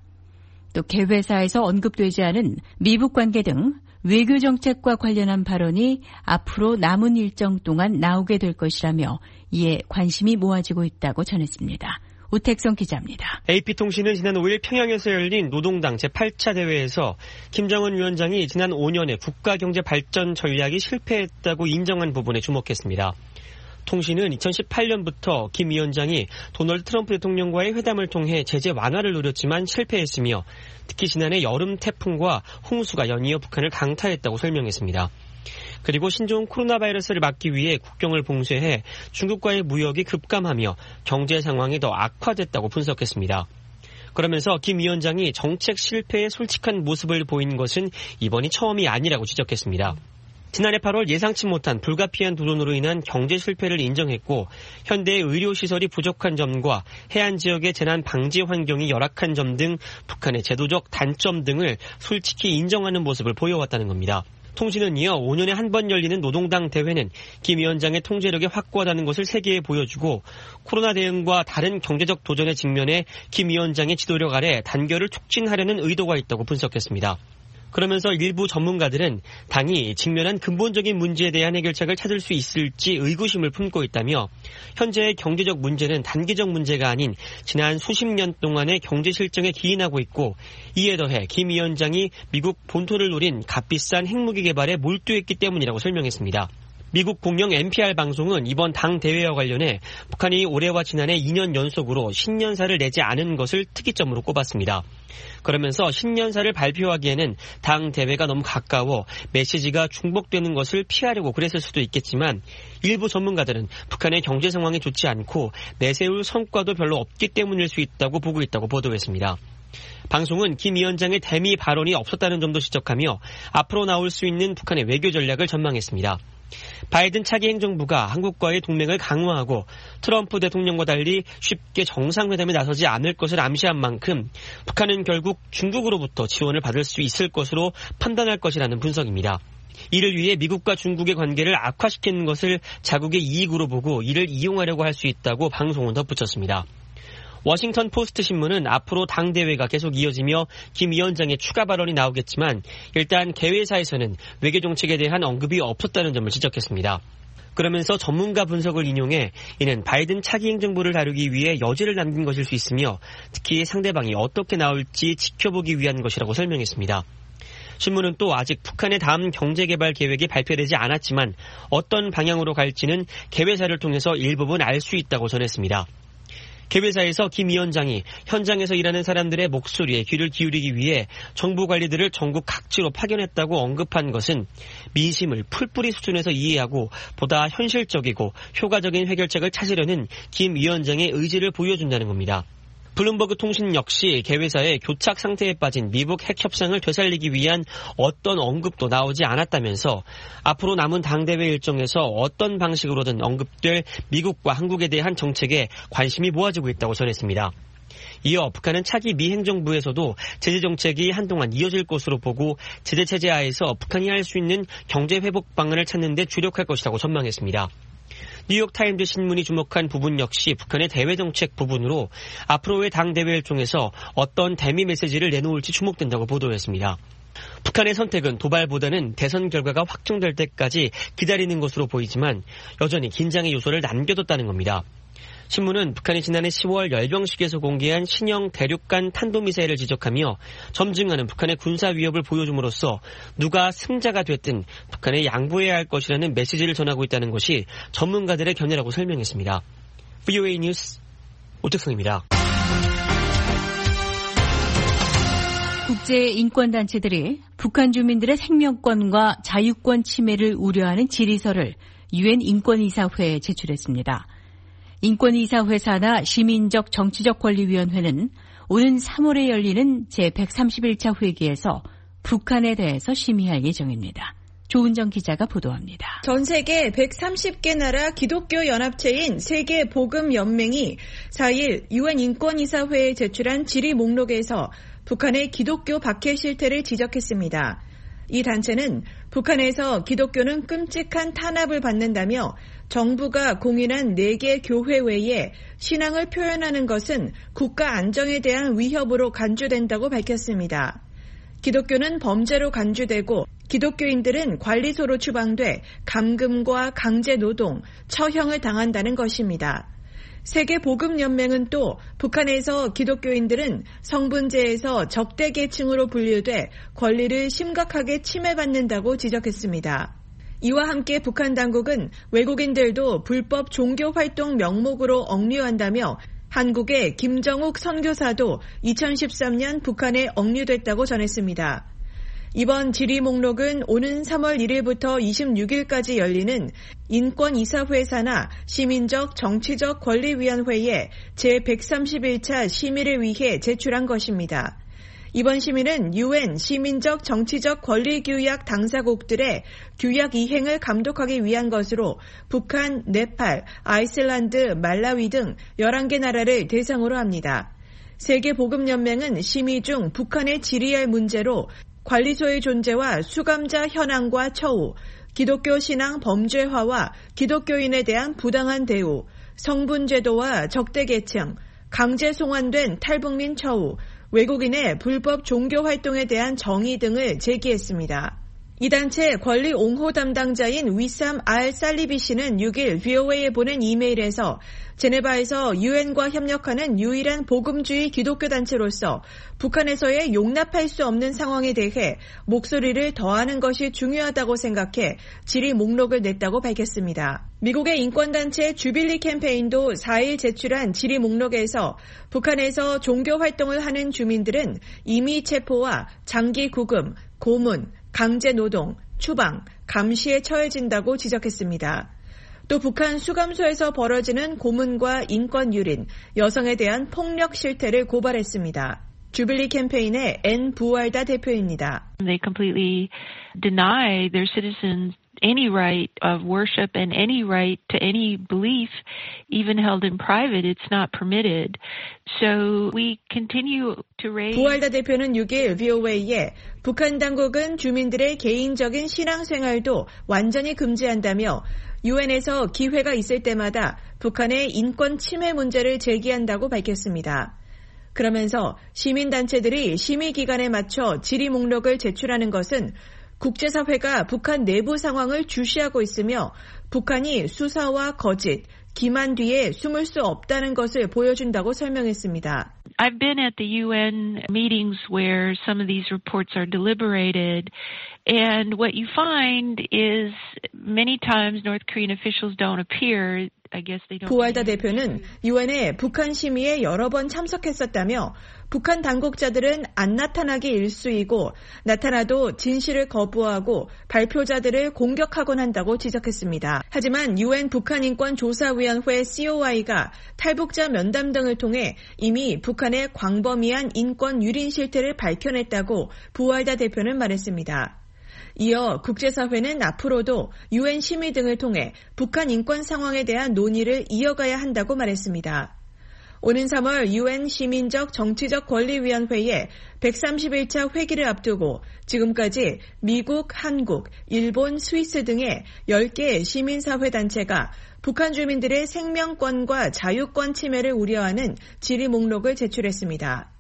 또 개회사에서 언급되지 않은 미북 관계 등 외교 정책과 관련한 발언이 앞으로 남은 일정 동안 나오게 될 것이라며 이에 관심이 모아지고 있다고 전했습니다. 우택성 기자입니다. 에이피통신은 지난 오일 평양에서 열린 노동당 제팔 차 대회에서 김정은 위원장이 지난 오 년의 국가경제 발전 전략이 실패했다고 인정한 부분에 주목했습니다. 통신은 이천십팔 년부터 김 위원장이 도널드 트럼프 대통령과의 회담을 통해 제재 완화를 노렸지만 실패했으며 특히 지난해 여름 태풍과 홍수가 연이어 북한을 강타했다고 설명했습니다. 그리고 신종 코로나 바이러스를 막기 위해 국경을 봉쇄해 중국과의 무역이 급감하며 경제 상황이 더 악화됐다고 분석했습니다. 그러면서 김 위원장이 정책 실패에 솔직한 모습을 보인 것은 이번이 처음이 아니라고 지적했습니다. 지난해 팔월 예상치 못한 불가피한 도전으로 인한 경제 실패를 인정했고 현대의 의료시설이 부족한 점과 해안 지역의 재난 방지 환경이 열악한 점 등 북한의 제도적 단점 등을 솔직히 인정하는 모습을 보여왔다는 겁니다. 통신은 이어 오 년에 한 번 열리는 노동당 대회는 김 위원장의 통제력이 확고하다는 것을 세계에 보여주고 코로나 대응과 다른 경제적 도전에 직면해 김 위원장의 지도력 아래 단결을 촉진하려는 의도가 있다고 분석했습니다. 그러면서 일부 전문가들은 당이 직면한 근본적인 문제에 대한 해결책을 찾을 수 있을지 의구심을 품고 있다며 현재의 경제적 문제는 단기적 문제가 아닌 지난 수십 년 동안의 경제 실정에 기인하고 있고 이에 더해 김 위원장이 미국 본토를 노린 값비싼 핵무기 개발에 몰두했기 때문이라고 설명했습니다. 미국 공영 엔피알 방송은 이번 당 대회와 관련해 북한이 올해와 지난해 이 년 연속으로 신년사를 내지 않은 것을 특이점으로 꼽았습니다. 그러면서 신년사를 발표하기에는 당 대회가 너무 가까워 메시지가 중복되는 것을 피하려고 그랬을 수도 있겠지만 일부 전문가들은 북한의 경제 상황이 좋지 않고 내세울 성과도 별로 없기 때문일 수 있다고 보고 있다고 보도했습니다. 방송은 김 위원장의 대미 발언이 없었다는 점도 지적하며 앞으로 나올 수 있는 북한의 외교 전략을 전망했습니다. 바이든 차기 행정부가 한국과의 동맹을 강화하고 트럼프 대통령과 달리 쉽게 정상회담에 나서지 않을 것을 암시한 만큼 북한은 결국 중국으로부터 지원을 받을 수 있을 것으로 판단할 것이라는 분석입니다. 이를 위해 미국과 중국의 관계를 악화시키는 것을 자국의 이익으로 보고 이를 이용하려고 할 수 있다고 방송은 덧붙였습니다. 워싱턴 포스트 신문은 앞으로 당대회가 계속 이어지며 김 위원장의 추가 발언이 나오겠지만 일단 개회사에서는 외교정책에 대한 언급이 없었다는 점을 지적했습니다. 그러면서 전문가 분석을 인용해 이는 바이든 차기 행정부를 다루기 위해 여지를 남긴 것일 수 있으며 특히 상대방이 어떻게 나올지 지켜보기 위한 것이라고 설명했습니다. 신문은 또 아직 북한의 다음 경제개발 계획이 발표되지 않았지만 어떤 방향으로 갈지는 개회사를 통해서 일부분 알 수 있다고 전했습니다. 개회사에서 김 위원장이 현장에서 일하는 사람들의 목소리에 귀를 기울이기 위해 정부 관리들을 전국 각지로 파견했다고 언급한 것은 민심을 풀뿌리 수준에서 이해하고 보다 현실적이고 효과적인 해결책을 찾으려는 김 위원장의 의지를 보여준다는 겁니다. 블룸버그 통신 역시 개회사의 교착 상태에 빠진 미북 핵 협상을 되살리기 위한 어떤 언급도 나오지 않았다면서 앞으로 남은 당대회 일정에서 어떤 방식으로든 언급될 미국과 한국에 대한 정책에 관심이 모아지고 있다고 전했습니다. 이어 북한은 차기 미 행정부에서도 제재 정책이 한동안 이어질 것으로 보고 제재 체제 하에서 북한이 할 수 있는 경제 회복 방안을 찾는 데 주력할 것이라고 전망했습니다. 뉴욕타임즈 신문이 주목한 부분 역시 북한의 대외 정책 부분으로 앞으로의 당대회 일정에서 어떤 대미 메시지를 내놓을지 주목된다고 보도했습니다. 북한의 선택은 도발보다는 대선 결과가 확정될 때까지 기다리는 것으로 보이지만 여전히 긴장의 요소를 남겨뒀다는 겁니다. 신문은 북한이 지난해 시월 열병식에서 공개한 신형 대륙간 탄도미사일을 지적하며 점증하는 북한의 군사 위협을 보여줌으로써 누가 승자가 됐든 북한에 양보해야 할 것이라는 메시지를 전하고 있다는 것이 전문가들의 견해라고 설명했습니다. 브이오에이 뉴스 오택성입니다. 국제인권단체들이 북한 주민들의 생명권과 자유권 침해를 우려하는 질의서를 유엔 인권이사회에 제출했습니다. 인권이사회 산하 시민적 정치적 권리위원회는 오는 삼월에 열리는 제백삼십일 차 회기에서 북한에 대해서 심의할 예정입니다. 조은정 기자가 보도합니다. 전 세계 백삼십 개 나라 기독교 연합체인 세계복음연맹이 사 일 유엔 인권이사회에 제출한 질의 목록에서 북한의 기독교 박해 실태를 지적했습니다. 이 단체는 북한에서 기독교는 끔찍한 탄압을 받는다며 정부가 공인한 네 개 교회 외에 신앙을 표현하는 것은 국가 안정에 대한 위협으로 간주된다고 밝혔습니다. 기독교는 범죄로 간주되고 기독교인들은 관리소로 추방돼 감금과 강제 노동, 처형을 당한다는 것입니다. 세계복음연맹은 또 북한에서 기독교인들은 성분제에서 적대 계층으로 분류돼 권리를 심각하게 침해받는다고 지적했습니다. 이와 함께 북한 당국은 외국인들도 불법 종교활동 명목으로 억류한다며 한국의 김정욱 선교사도 이천십삼 년 북한에 억류됐다고 전했습니다. 이번 질의 목록은 오는 삼월 일일부터 이십육일까지 열리는 인권이사회 산하 시민적 정치적 권리위원회의 제백삼십일 차 심의를 위해 제출한 것입니다. 이번 심의는 유엔 시민적 정치적 권리규약 당사국들의 규약 이행을 감독하기 위한 것으로 북한, 네팔, 아이슬란드, 말라위 등 열한 개 나라를 대상으로 합니다. 세계복음연맹은 심의 중 북한에 질의할 문제로 관리소의 존재와 수감자 현황과 처우, 기독교 신앙 범죄화와 기독교인에 대한 부당한 대우, 성분제도와 적대계층, 강제 송환된 탈북민 처우, 외국인의 불법 종교활동에 대한 정의 등을 제기했습니다. 이 단체 권리 옹호 담당자인 위삼 알 살리비 씨는 육 일 브이오에이에 보낸 이메일에서 제네바에서 유엔과 협력하는 유일한 복음주의 기독교 단체로서 북한에서의 용납할 수 없는 상황에 대해 목소리를 더하는 것이 중요하다고 생각해 질의 목록을 냈다고 밝혔습니다. 미국의 인권단체 주빌리 캠페인도 사 일 제출한 질의 목록에서 북한에서 종교활동을 하는 주민들은 임의 체포와 장기 구금, 고문, 강제노동, 추방, 감시에 처해진다고 지적했습니다. 또 북한 수감소에서 벌어지는 고문과 인권유린, 여성에 대한 폭력 실태를 고발했습니다. 주빌리 캠페인의 앤 부알다 대표입니다. They completely deny their citizens any right of worship and any right to any belief, even held in private. It's not permitted. So we continue to raise. 부알다 대표는 육 일 브이오에이에 북한 당국은 주민들의 개인적인 신앙생활도 완전히 금지한다며 유엔에서 기회가 있을 때마다 북한의 인권 침해 문제를 제기한다고 밝혔습니다. 그러면서 시민단체들이 심의 기간에 맞춰 질의 목록을 제출하는 것은 국제사회가 북한 내부 상황을 주시하고 있으며 북한이 수사와 거짓, 기만 뒤에 숨을 수 없다는 것을 보여준다고 설명했습니다. I've been at the 유엔 meetings where some of these reports are deliberated, and what you find is many times North Korean officials don't appear. 부알다 대표는 유엔의 북한 심의에 여러 번 참석했었다며 북한 당국자들은 안 나타나기 일쑤이고 나타나도 진실을 거부하고 발표자들을 공격하곤 한다고 지적했습니다. 하지만 유엔 북한인권조사위원회 씨오아이가 탈북자 면담 등을 통해 이미 북한의 광범위한 인권 유린 실태를 밝혀냈다고 부알다 대표는 말했습니다. 이어 국제사회는 앞으로도 유엔 심의 등을 통해 북한 인권 상황에 대한 논의를 이어가야 한다고 말했습니다. 오는 삼월 유엔 시민적 정치적 권리위원회의 백삼십일 차 회기를 앞두고 지금까지 미국, 한국, 일본, 스위스 등의 열 개의 시민사회단체가 북한 주민들의 생명권과 자유권 침해를 우려하는 질의 목록을 제출했습니다.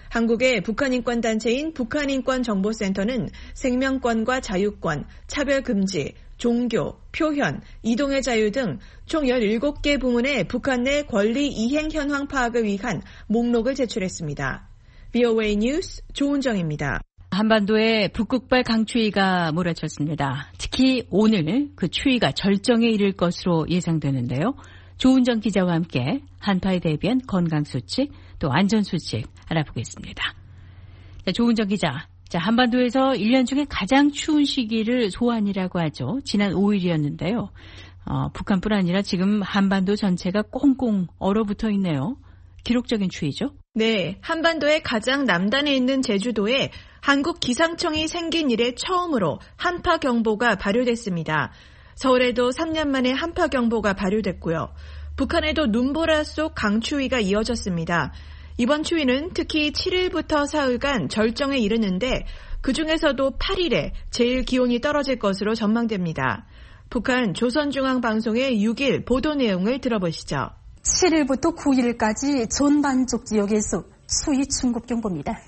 한국의 북한인권단체인 북한인권정보센터는 생명권과 자유권, 차별금지, 종교, 표현, 이동의 자유 등 총 열일곱 개 부문의 북한 내 권리 이행 현황 파악을 위한 목록을 제출했습니다. 브이오에이 뉴스 조은정입니다. 한반도에 북극발 강추위가 몰아쳤습니다. 특히 오늘 그 추위가 절정에 이를 것으로 예상되는데요. 조은정 기자와 함께 한파에 대비한 건강수칙 또 안전수칙 알아보겠습니다. 자, 조은정 기자, 자, 한반도에서 일 년 중에 가장 추운 시기를 소환이라고 하죠. 지난 오 일이었는데요. 어, 북한뿐 아니라 지금 한반도 전체가 꽁꽁 얼어붙어 있네요. 기록적인 추위죠? 네, 한반도의 가장 남단에 있는 제주도에 한국 기상청이 생긴 이래 처음으로 한파경보가 발효됐습니다. 서울에도 삼 년 만에 한파경보가 발효됐고요. 북한에도 눈보라 속 강추위가 이어졌습니다. 이번 추위는 특히 칠 일부터 사흘간 절정에 이르는데 그중에서도 팔 일에 제일 기온이 떨어질 것으로 전망됩니다. 북한 조선중앙방송의 육 일 보도 내용을 들어보시죠. 칠 일부터 구 일까지 전반적 지역에서 수위 중급경보입니다.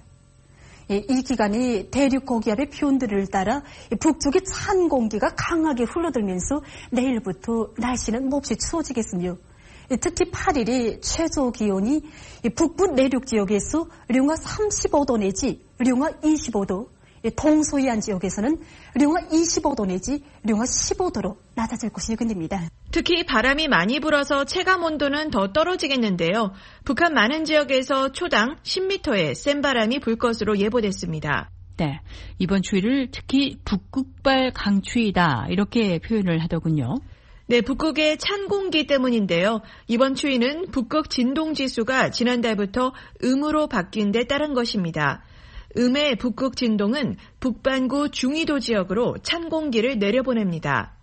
이 기간이 대륙 고기압의 표현들을 따라 북쪽의 찬 공기가 강하게 흘러들면서 내일부터 날씨는 몹시 추워지겠으며 특히 팔 일이 최저 기온이 북부 내륙 지역에서 령화 삼십오 도 내지 령화 이십오 도, 동서해안 지역에서는 령화 이십오 도 내지 령화 십오 도로 낮아질 것이 예견됩니다. 특히 바람이 많이 불어서 체감 온도는 더 떨어지겠는데요. 북한 많은 지역에서 초당 십 미터의 센 바람이 불 것으로 예보됐습니다. 네, 이번 추위를 특히 북극발 강추위다 이렇게 표현을 하더군요. 네, 북극의 찬 공기 때문인데요. 이번 추위는 북극 진동지수가 지난달부터 음으로 바뀐 데 따른 것입니다. 음의 북극 진동은 북반구 중위도 지역으로 찬 공기를 내려보냅니다.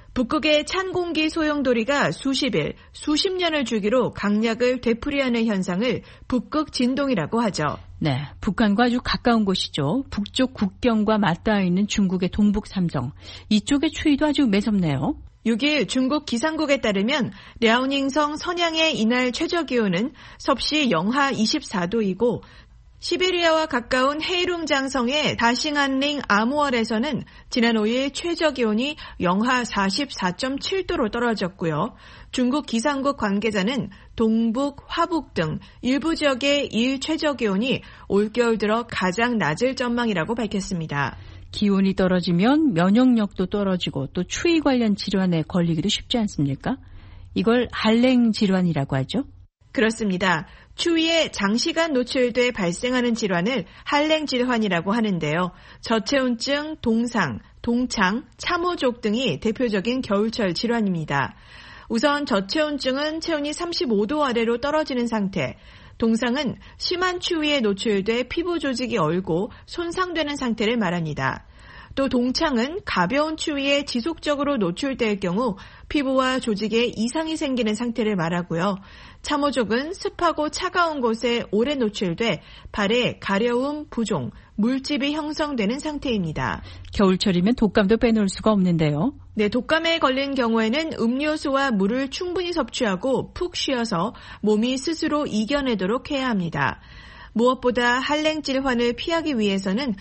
북극의 찬 공기 소용돌이가 수십 일, 수십 년을 주기로 강약을 되풀이하는 현상을 북극 진동이라고 하죠. 네, 북한과 아주 가까운 곳이죠. 북쪽 국경과 맞닿아 있는 중국의 동북 삼성. 이쪽의 추위도 아주 매섭네요. 육 일 중국 기상국에 따르면 랴오닝성 선양의 이날 최저기온은 섭씨 영하 이십사 도이고 시베리아와 가까운 헤이룽장성의 다싱안링 아무얼에서는 지난 오 일 최저기온이 영하 사십사 점 칠 도로 떨어졌고요. 중국 기상국 관계자는 동북, 화북 등 일부 지역의 일 최저기온이 올겨울 들어 가장 낮을 전망이라고 밝혔습니다. 기온이 떨어지면 면역력도 떨어지고 또 추위 관련 질환에 걸리기도 쉽지 않습니까? 이걸 한랭 질환이라고 하죠? 그렇습니다. 추위에 장시간 노출돼 발생하는 질환을 한랭 질환이라고 하는데요. 저체온증, 동상, 동창, 참호족 등이 대표적인 겨울철 질환입니다. 우선 저체온증은 체온이 삼십오 도 아래로 떨어지는 상태, 동상은 심한 추위에 노출돼 피부 조직이 얼고 손상되는 상태를 말합니다. 또 동창은 가벼운 추위에 지속적으로 노출될 경우 피부와 조직에 이상이 생기는 상태를 말하고요. 참호족은 습하고 차가운 곳에 오래 노출돼 발에 가려움, 부종, 물집이 형성되는 상태입니다. 겨울철이면 독감도 빼놓을 수가 없는데요. 네, 독감에 걸린 경우에는 음료수와 물을 충분히 섭취하고 푹 쉬어서 몸이 스스로 이겨내도록 해야 합니다. 무엇보다 한랭 질환을 피하기 위해서는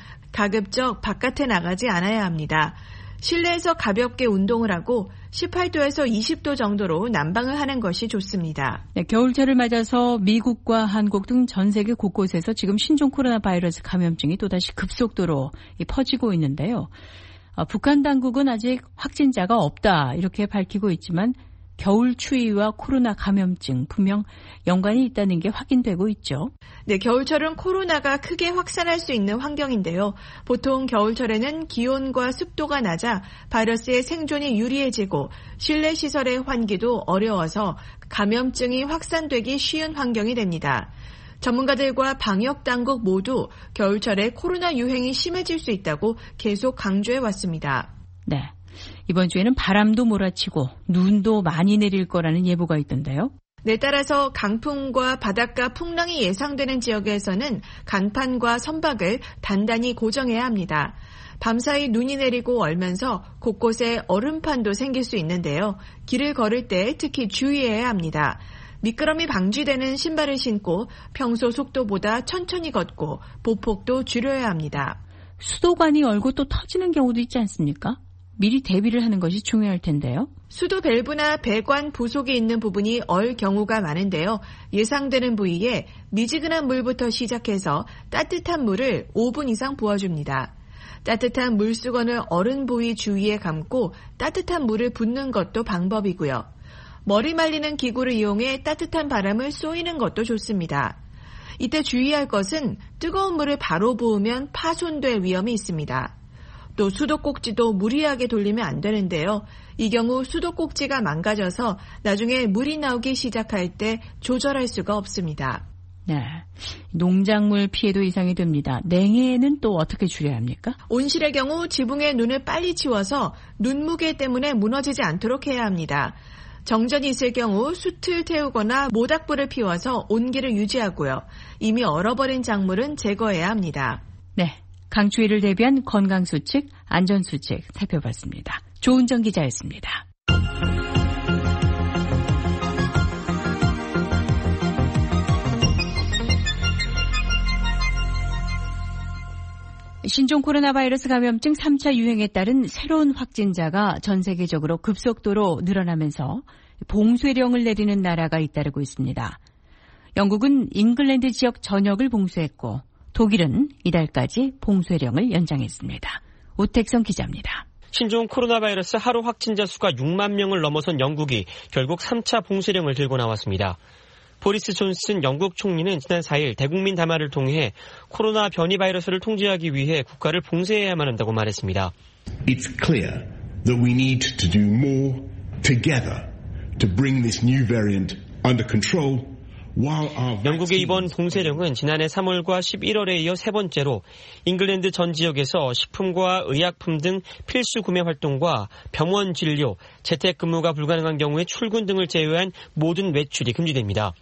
가급적 바깥에 나가지 않아야 합니다. 실내에서 가볍게 운동을 하고 십팔 도에서 이십 도 정도로 난방을 하는 것이 좋습니다. 네, 겨울철을 맞아서 미국과 한국 등 전 세계 곳곳에서 지금 신종 코로나 바이러스 감염증이 또다시 급속도로 퍼지고 있는데요. 어, 북한 당국은 아직 확진자가 없다 이렇게 밝히고 있지만 겨울 추위와 코로나 감염증 분명 연관이 있다는 게 확인되고 있죠. 네, 겨울철은 코로나가 크게 확산할 수 있는 환경인데요. 보통 겨울철에는 기온과 습도가 낮아 바이러스의 생존이 유리해지고 실내 시설의 환기도 어려워서 감염증이 확산되기 쉬운 환경이 됩니다. 전문가들과 방역당국 모두 겨울철에 코로나 유행이 심해질 수 있다고 계속 강조해 왔습니다. 네. 이번 주에는 바람도 몰아치고 눈도 많이 내릴 거라는 예보가 있던데요. 네, 따라서 강풍과 바닷가 풍랑이 예상되는 지역에서는 간판과 선박을 단단히 고정해야 합니다. 밤사이 눈이 내리고 얼면서 곳곳에 얼음판도 생길 수 있는데요. 길을 걸을 때 특히 주의해야 합니다. 미끄럼이 방지되는 신발을 신고 평소 속도보다 천천히 걷고 보폭도 줄여야 합니다. 수도관이 얼고 또 터지는 경우도 있지 않습니까? 미리 대비를 하는 것이 중요할 텐데요. 수도 밸브나 배관 부속이 있는 부분이 얼 경우가 많은데요. 예상되는 부위에 미지근한 물부터 시작해서 따뜻한 물을 오 분 이상 부어줍니다. 따뜻한 물수건을 얼은 부위 주위에 감고 따뜻한 물을 붓는 것도 방법이고요. 머리 말리는 기구를 이용해 따뜻한 바람을 쏘이는 것도 좋습니다. 이때 주의할 것은 뜨거운 물을 바로 부으면 파손될 위험이 있습니다. 또 수도꼭지도 무리하게 돌리면 안 되는데요. 이 경우 수도꼭지가 망가져서 나중에 물이 나오기 시작할 때 조절할 수가 없습니다. 네, 농작물 피해도 이상이 됩니다. 냉해는 또 어떻게 줄여야 합니까? 온실의 경우 지붕에 눈을 빨리 치워서 눈무게 때문에 무너지지 않도록 해야 합니다. 정전이 있을 경우 숯을 태우거나 모닥불을 피워서 온기를 유지하고요. 이미 얼어버린 작물은 제거해야 합니다. 네, 강추위를 대비한 건강수칙, 안전수칙 살펴봤습니다. 조은정 기자였습니다. 신종 코로나 바이러스 감염증 삼 차 유행에 따른 새로운 확진자가 전 세계적으로 급속도로 늘어나면서 봉쇄령을 내리는 나라가 잇따르고 있습니다. 영국은 잉글랜드 지역 전역을 봉쇄했고 독일은 이달까지 봉쇄령을 연장했습니다. 오택성 기자입니다. 신종 코로나 바이러스 하루 확진자 수가 육만 명을 넘어선 영국이 결국 삼 차 봉쇄령을 들고 나왔습니다. 보리스 존슨 영국 총리는 지난 사 일 대국민 담화를 통해 코로나 변이 바이러스를 통제하기 위해 국가를 봉쇄해야만 한다고 말했습니다. It's clear that we need to do more together to bring this new variant under control. 영국의 이번 봉쇄령은 지난해 삼월과 십일월에 이어 세 번째로 잉글랜드 전 지역에서 식품과 의약품 등 필수 구매 활동과 병원 진료, 재택근무가 불가능한 경우에 출근 등을 제외한 모든 외출이 금지됩니다.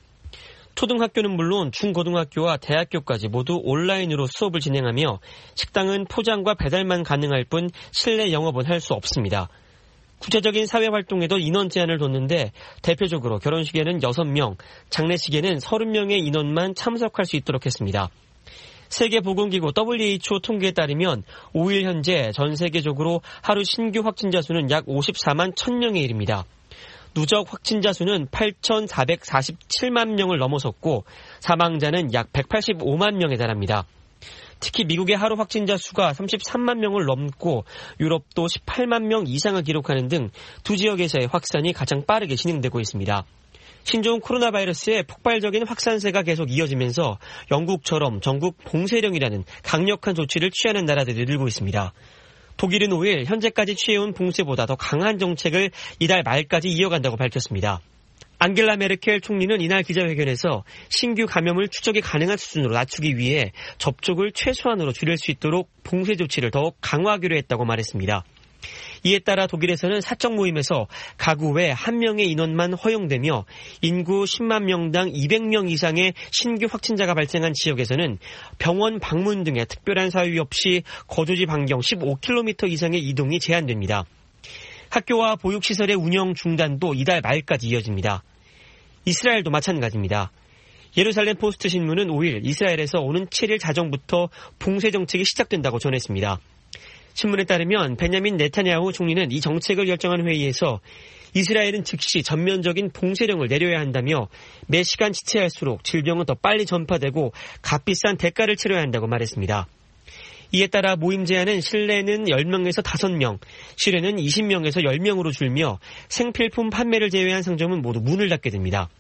초등학교는 물론 중고등학교와 대학교까지 모두 온라인으로 수업을 진행하며 식당은 포장과 배달만 가능할 뿐 실내 영업은 할 수 없습니다. 구체적인 사회활동에도 인원 제한을 뒀는데 대표적으로 결혼식에는 여섯 명, 장례식에는 서른 명의 인원만 참석할 수 있도록 했습니다. 세계보건기구 더블유 에이치 오 통계에 따르면 오 일 현재 전 세계적으로 하루 신규 확진자 수는 약 오십사만 천 명에 이릅니다. 누적 확진자 수는 팔천사백사십칠만 명을 넘어섰고 사망자는 약 백팔십오만 명에 달합니다. 특히 미국의 하루 확진자 수가 삼십삼만 명을 넘고 유럽도 십팔만 명 이상을 기록하는 등 두 지역에서의 확산이 가장 빠르게 진행되고 있습니다. 신종 코로나 바이러스의 폭발적인 확산세가 계속 이어지면서 영국처럼 전국 봉쇄령이라는 강력한 조치를 취하는 나라들이 늘고 있습니다. 독일은 오 일 현재까지 취해온 봉쇄보다 더 강한 정책을 이달 말까지 이어간다고 밝혔습니다. 앙겔라 메르켈 총리는 이날 기자회견에서 신규 감염을 추적이 가능한 수준으로 낮추기 위해 접촉을 최소한으로 줄일 수 있도록 봉쇄 조치를 더욱 강화하기로 했다고 말했습니다. 이에 따라 독일에서는 사적 모임에서 가구 외 한 명의 인원만 허용되며 인구 십만 명당 이백 명 이상의 신규 확진자가 발생한 지역에서는 병원 방문 등의 특별한 사유 없이 거주지 반경 십오 킬로미터 이상의 이동이 제한됩니다. 학교와 보육시설의 운영 중단도 이달 말까지 이어집니다. 이스라엘도 마찬가지입니다. 예루살렘 포스트 신문은 오 일 이스라엘에서 오는 칠 일 자정부터 봉쇄 정책이 시작된다고 전했습니다. 신문에 따르면 베냐민 네타냐후 총리는 이 정책을 결정한 회의에서 이스라엘은 즉시 전면적인 봉쇄령을 내려야 한다며 매 시간 지체할수록 질병은 더 빨리 전파되고 값비싼 대가를 치러야 한다고 말했습니다. 이에 따라 모임 제한은 실내는 열 명에서 다섯 명, 실외는 이십 명에서 열 명으로 줄며 생필품 판매를 제외한 상점은 모두 문을 닫게 됩니다.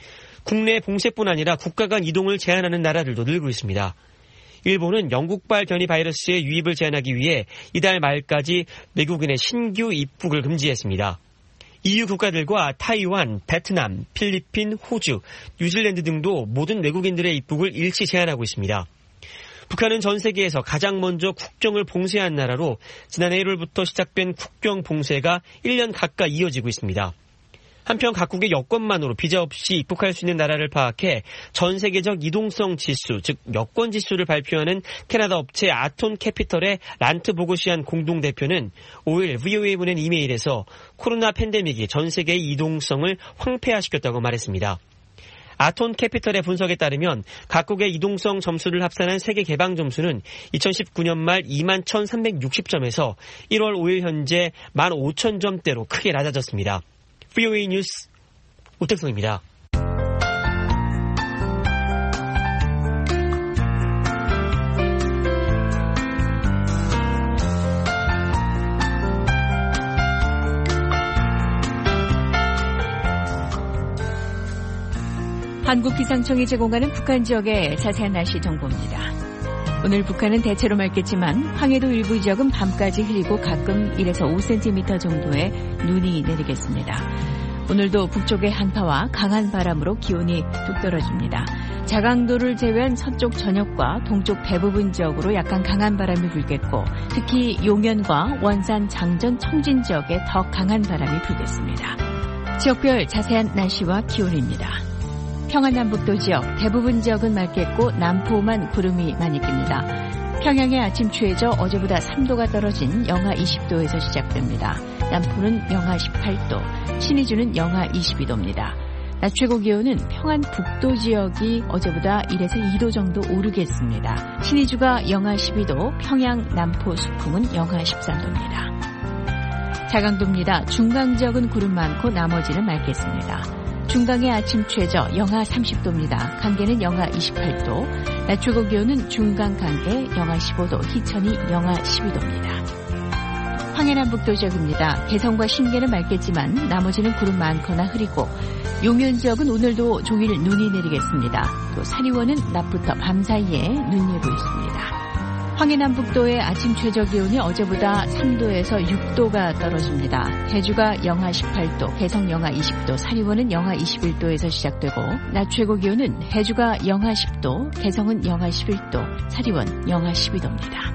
국내 봉쇄뿐 아니라 국가 간 이동을 제한하는 나라들도 늘고 있습니다. 일본은 영국발 변이 바이러스의 유입을 제한하기 위해 이달 말까지 외국인의 신규 입국을 금지했습니다. 이유 국가들과 타이완, 베트남, 필리핀, 호주, 뉴질랜드 등도 모든 외국인들의 입국을 일시 제한하고 있습니다. 북한은 전 세계에서 가장 먼저 국경을 봉쇄한 나라로 지난해 일월부터 시작된 국경 봉쇄가 일 년 가까이 이어지고 있습니다. 한편 각국의 여권만으로 비자 없이 입국할 수 있는 나라를 파악해 전 세계적 이동성 지수, 즉 여권 지수를 발표하는 캐나다 업체 아톤 캐피털의 란트 보고시안 공동대표는 오 일 브이오에이에 보낸 이메일에서 코로나 팬데믹이 전 세계의 이동성을 황폐화시켰다고 말했습니다. 아톤 캐피털의 분석에 따르면 각국의 이동성 점수를 합산한 세계 개방 점수는 이천십구 년 말 이만 천삼백육십 점에서 일월 오일 현재 만 오천 점대로 크게 낮아졌습니다. 브이오에이 뉴스 오택성입니다. 한국기상청이 제공하는 북한 지역의 자세한 날씨 정보입니다. 오늘 북한은 대체로 맑겠지만 황해도 일부 지역은 밤까지 흐리고 가끔 일에서 오 센티미터 정도의 눈이 내리겠습니다. 오늘도 북쪽의 한파와 강한 바람으로 기온이 뚝 떨어집니다. 자강도를 제외한 서쪽 전역과 동쪽 대부분 지역으로 약간 강한 바람이 불겠고 특히 용현과 원산, 장전, 청진 지역에 더 강한 바람이 불겠습니다. 지역별 자세한 날씨와 기온입니다. 평안남북도 지역 대부분 지역은 맑겠고 남포만 구름이 많이 낍니다. 평양의 아침 최저 어제보다 삼 도가 떨어진 영하 이십 도에서 시작됩니다. 남포는 영하 십팔 도, 신의주는 영하 이십이 도입니다. 낮 최고 기온은 평안북도 지역이 어제보다 일에서 이 도 정도 오르겠습니다. 신의주가 영하 십이 도, 평양, 남포, 수풍은 영하 십삼 도입니다. 자강도입니다. 중강 지역은 구름 많고 나머지는 맑겠습니다. 중강의 아침 최저 영하 삼십 도입니다. 강계는 영하 이십팔 도, 낮 최고 기온은 중강 강계 영하 십오 도, 희천이 영하 십이 도입니다. 황해남북도 지역입니다. 개성과 신계는 맑겠지만 나머지는 구름 많거나 흐리고 용현 지역은 오늘도 종일 눈이 내리겠습니다. 또 사리원은 낮부터 밤 사이에 눈 예보 있습니다. 황해남북도의 아침 최저 기온이 어제보다 삼 도에서 육 도가 떨어집니다. 해주가 영하 십팔 도, 개성 영하 이십 도, 사리원은 영하 이십일 도에서 시작되고 낮 최고 기온은 해주가 영하 십 도, 개성은 영하 십일 도, 사리원 영하 십이 도입니다.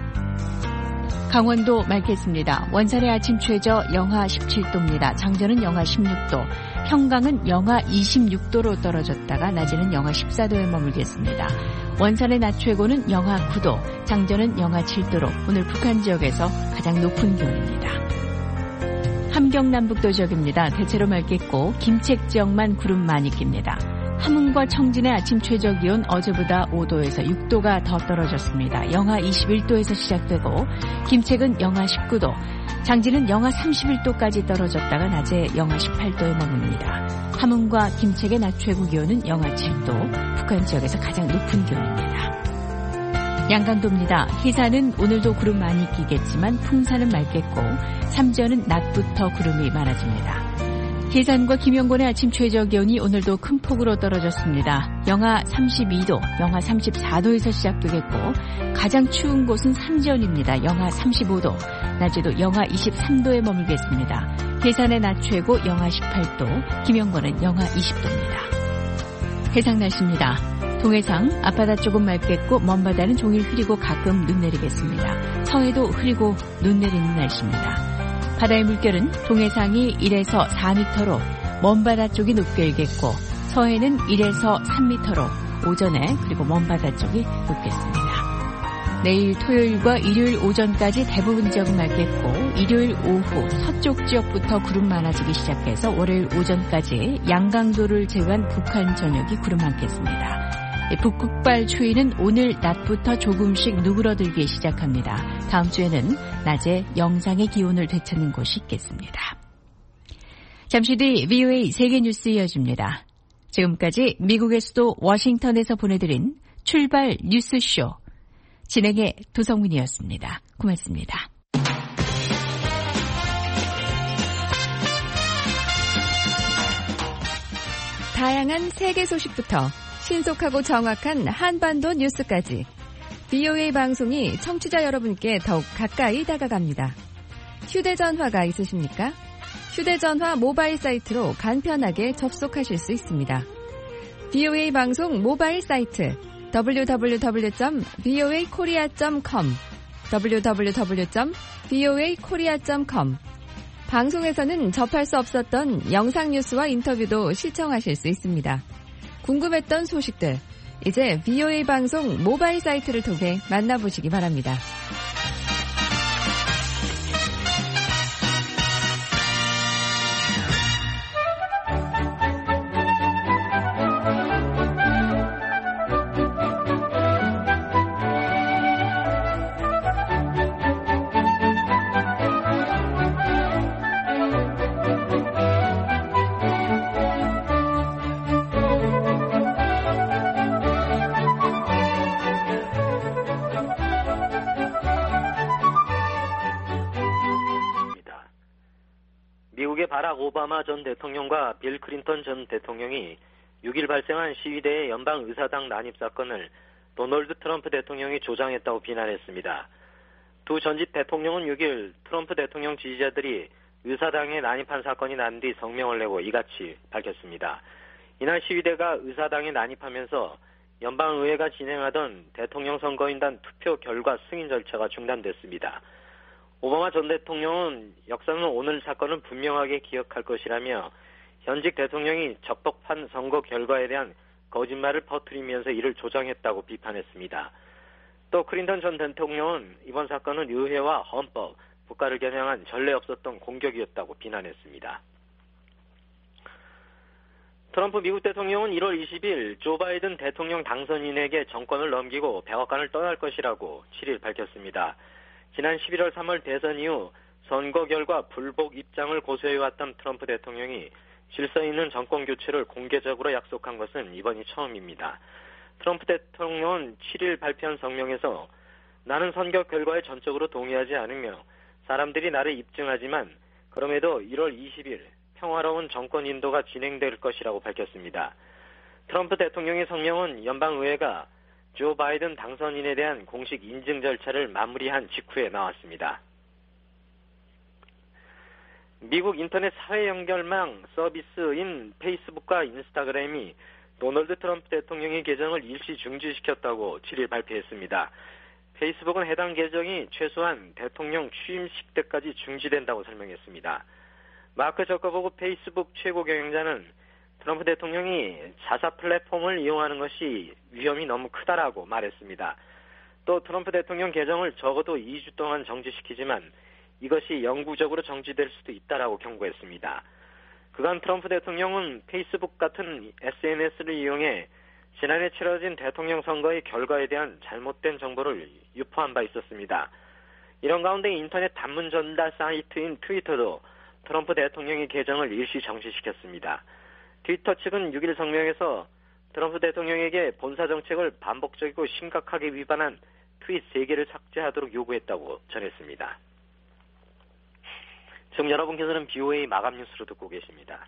강원도 맑겠습니다. 원산의 아침 최저 영하 십칠 도입니다. 장전은 영하 십육 도, 평강은 영하 이십육 도로 떨어졌다가 낮에는 영하 십사 도에 머물겠습니다. 원산의 낮 최고는 영하 구 도, 장전은 영하 칠 도로 오늘 북한 지역에서 가장 높은 기온입니다. 함경남북도 지역입니다. 대체로 맑겠고 김책 지역만 구름 많이 낍니다. 함흥과 청진의 아침 최저 기온 어제보다 오 도에서 육 도가 더 떨어졌습니다. 영하 이십일 도에서 시작되고 김책은 영하 십구 도, 장진은 영하 삼십일 도까지 떨어졌다가 낮에 영하 십팔 도에 머뭅니다. 함흥과 김책의 낮 최고 기온은 영하 칠 도, 북한 지역에서 가장 높은 기온입니다. 양강도입니다. 희산은 오늘도 구름 많이 끼겠지만 풍산은 맑겠고 삼전은 낮부터 구름이 많아집니다. 계산과 김영권의 아침 최저 기온이 오늘도 큰 폭으로 떨어졌습니다. 영하 삼십이 도, 영하 삼십사 도에서 시작되겠고 가장 추운 곳은 삼전입니다. 영하 삼십오 도, 낮에도 영하 이십삼 도에 머물겠습니다. 계산의 낮 최고 영하 십팔 도, 김영권은 영하 이십 도입니다. 해상 날씨입니다. 동해상 앞바다 조금 맑겠고 먼바다는 종일 흐리고 가끔 눈 내리겠습니다. 서해도 흐리고 눈 내리는 날씨입니다. 바다의 물결은 동해상이 일에서 사 미터로 먼바다 쪽이 높게 일겠고 서해는 일에서 삼 미터로 오전에 그리고 먼바다 쪽이 높겠습니다. 내일 토요일과 일요일 오전까지 대부분 지역은 맑겠고 일요일 오후 서쪽 지역부터 구름 많아지기 시작해서 월요일 오전까지 양강도를 제외한 북한 전역이 구름 많겠습니다. 북극발 추위는 오늘 낮부터 조금씩 누그러들기 시작합니다. 다음 주에는 낮에 영상의 기온을 되찾는 곳이 있겠습니다. 잠시 뒤 브이오에이 세계뉴스 이어집니다. 지금까지 미국의 수도 워싱턴에서 보내드린 출발 뉴스쇼 진행의 도성문이었습니다. 고맙습니다. 다양한 세계 소식부터 신속하고 정확한 한반도 뉴스까지 브이오에이 방송이 청취자 여러분께 더욱 가까이 다가갑니다. 휴대전화가 있으십니까? 휴대전화 모바일 사이트로 간편하게 접속하실 수 있습니다. 브이오에이 방송 모바일 사이트 더블유 더블유 더블유 점 브이오에이 코리아 점 컴 더블유 더블유 더블유 점 브이오에이 코리아 점 컴 방송에서는 접할 수 없었던 영상 뉴스와 인터뷰도 시청하실 수 있습니다. 궁금했던 소식들, 이제 브이오에이 방송 모바일 사이트를 통해 만나보시기 바랍니다. 미국의 바락 오바마 전 대통령과 빌 클린턴 전 대통령이 육 일 발생한 시위대의 연방 의사당 난입 사건을 도널드 트럼프 대통령이 조장했다고 비난했습니다. 두 전직 대통령은 육 일 트럼프 대통령 지지자들이 의사당에 난입한 사건이 난 뒤 성명을 내고 이같이 밝혔습니다. 이날 시위대가 의사당에 난입하면서 연방의회가 진행하던 대통령 선거인단 투표 결과 승인 절차가 중단됐습니다. 오바마 전 대통령은 역사는 오늘 사건을 분명하게 기억할 것이라며 현직 대통령이 적법한 선거 결과에 대한 거짓말을 퍼뜨리면서 이를 조장했다고 비판했습니다. 또 클린턴 전 대통령은 이번 사건은 의회와 헌법, 국가를 겨냥한 전례 없었던 공격이었다고 비난했습니다. 트럼프 미국 대통령은 일월 이십일 조 바이든 대통령 당선인에게 정권을 넘기고 백악관을 떠날 것이라고 칠 일 밝혔습니다. 지난 십일월 삼월 대선 이후 선거 결과 불복 입장을 고수해왔던 트럼프 대통령이 질서 있는 정권 교체를 공개적으로 약속한 것은 이번이 처음입니다. 트럼프 대통령은 칠 일 발표한 성명에서 나는 선거 결과에 전적으로 동의하지 않으며 사람들이 나를 입증하지만 그럼에도 일월 이십일 평화로운 정권 인도가 진행될 것이라고 밝혔습니다. 트럼프 대통령의 성명은 연방의회가 조 바이든 당선인에 대한 공식 인증 절차를 마무리한 직후에 나왔습니다. 미국 인터넷 사회 연결망 서비스인 페이스북과 인스타그램이 도널드 트럼프 대통령의 계정을 일시 중지시켰다고 칠 일 발표했습니다. 페이스북은 해당 계정이 최소한 대통령 취임식 때까지 중지된다고 설명했습니다. 마크 저커버그 페이스북 최고 경영자는 트럼프 대통령이 자사 플랫폼을 이용하는 것이 위험이 너무 크다라고 말했습니다. 또 트럼프 대통령 계정을 적어도 이 주 동안 정지시키지만 이것이 영구적으로 정지될 수도 있다라고 경고했습니다. 그간 트럼프 대통령은 페이스북 같은 에스엔에스를 이용해 지난해 치러진 대통령 선거의 결과에 대한 잘못된 정보를 유포한 바 있었습니다. 이런 가운데 인터넷 단문 전달 사이트인 트위터도 트럼프 대통령의 계정을 일시 정지시켰습니다. 트위터 측은 육 일 성명에서 트럼프 대통령에게 본사 정책을 반복적이고 심각하게 위반한 트윗 세 개를 삭제하도록 요구했다고 전했습니다. 지금 여러분께서는 비오에이 마감 뉴스로 듣고 계십니다.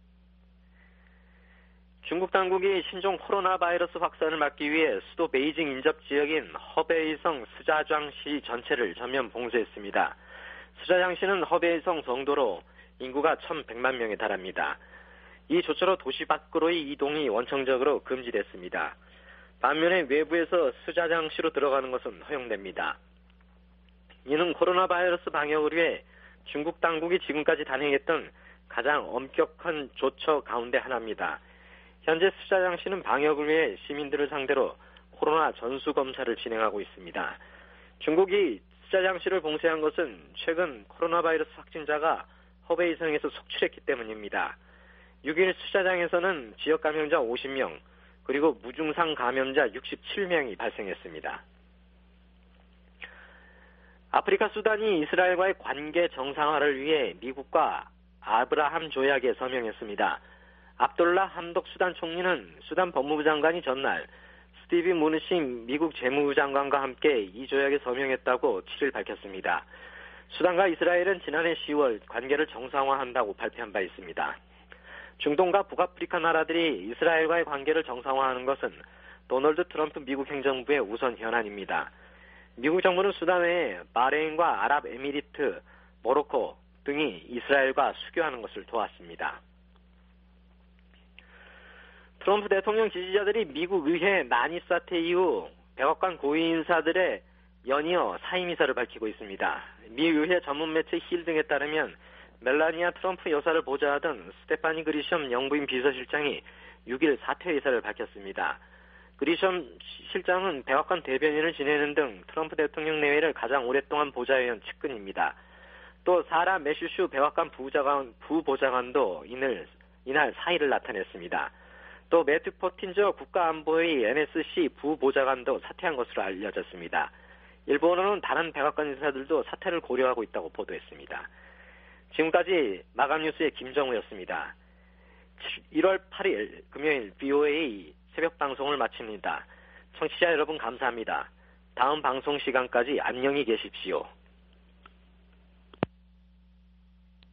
중국 당국이 신종 코로나 바이러스 확산을 막기 위해 수도 베이징 인접 지역인 허베이성 스자장시 전체를 전면 봉쇄했습니다. 스자장시는 허베이성 정도로 인구가 천백만 명에 달합니다. 이 조처로 도시 밖으로의 이동이 원천적으로 금지됐습니다. 반면에 외부에서 스자장시로 들어가는 것은 허용됩니다. 이는 코로나 바이러스 방역을 위해 중국 당국이 지금까지 단행했던 가장 엄격한 조처 가운데 하나입니다. 현재 스자장시는 방역을 위해 시민들을 상대로 코로나 전수검사를 진행하고 있습니다. 중국이 스자장시를 봉쇄한 것은 최근 코로나 바이러스 확진자가 허베이성에서 속출했기 때문입니다. 육 일 스자장에서는 지역 감염자 오십 명, 그리고 무증상 감염자 육십칠 명이 발생했습니다. 아프리카 수단이 이스라엘과의 관계 정상화를 위해 미국과 아브라함 조약에 서명했습니다. 압돌라 함독 수단 총리는 수단 법무부 장관이 전날 스티비 무누신 미국 재무부 장관과 함께 이 조약에 서명했다고 칠 일 밝혔습니다. 수단과 이스라엘은 지난해 시월 관계를 정상화한다고 발표한 바 있습니다. 중동과 북아프리카 나라들이 이스라엘과의 관계를 정상화하는 것은 도널드 트럼프 미국 행정부의 우선 현안입니다. 미국 정부는 수단 외에 바레인과 아랍에미리트, 모로코 등이 이스라엘과 수교하는 것을 도왔습니다. 트럼프 대통령 지지자들이 미국 의회 난입 사태 이후 백악관 고위 인사들의 연이어 사임 의사를 밝히고 있습니다. 미 의회 전문 매체 힐 등에 따르면 멜라니아 트럼프 여사를 보좌하던 스테파니 그리셴 영부인 비서실장이 육 일 사퇴 의사를 밝혔습니다. 그리셴 실장은 백악관 대변인을 지내는 등 트럼프 대통령 내외를 가장 오랫동안 보좌해온 측근입니다. 또 사라 매슈슈 백악관 부자관, 부보좌관도 이날, 이날 사의를 나타냈습니다. 또 매튜 포틴저 국가안보의 엔에스씨 부보좌관도 사퇴한 것으로 알려졌습니다. 일부 언론은 다른 백악관 인사들도 사퇴를 고려하고 있다고 보도했습니다. 지금까지 마감 뉴스의 김정우였습니다. 일월 팔일 금요일 비오에이 새벽 방송을 마칩니다. 청취자 여러분 감사합니다. 다음 방송 시간까지 안녕히 계십시오.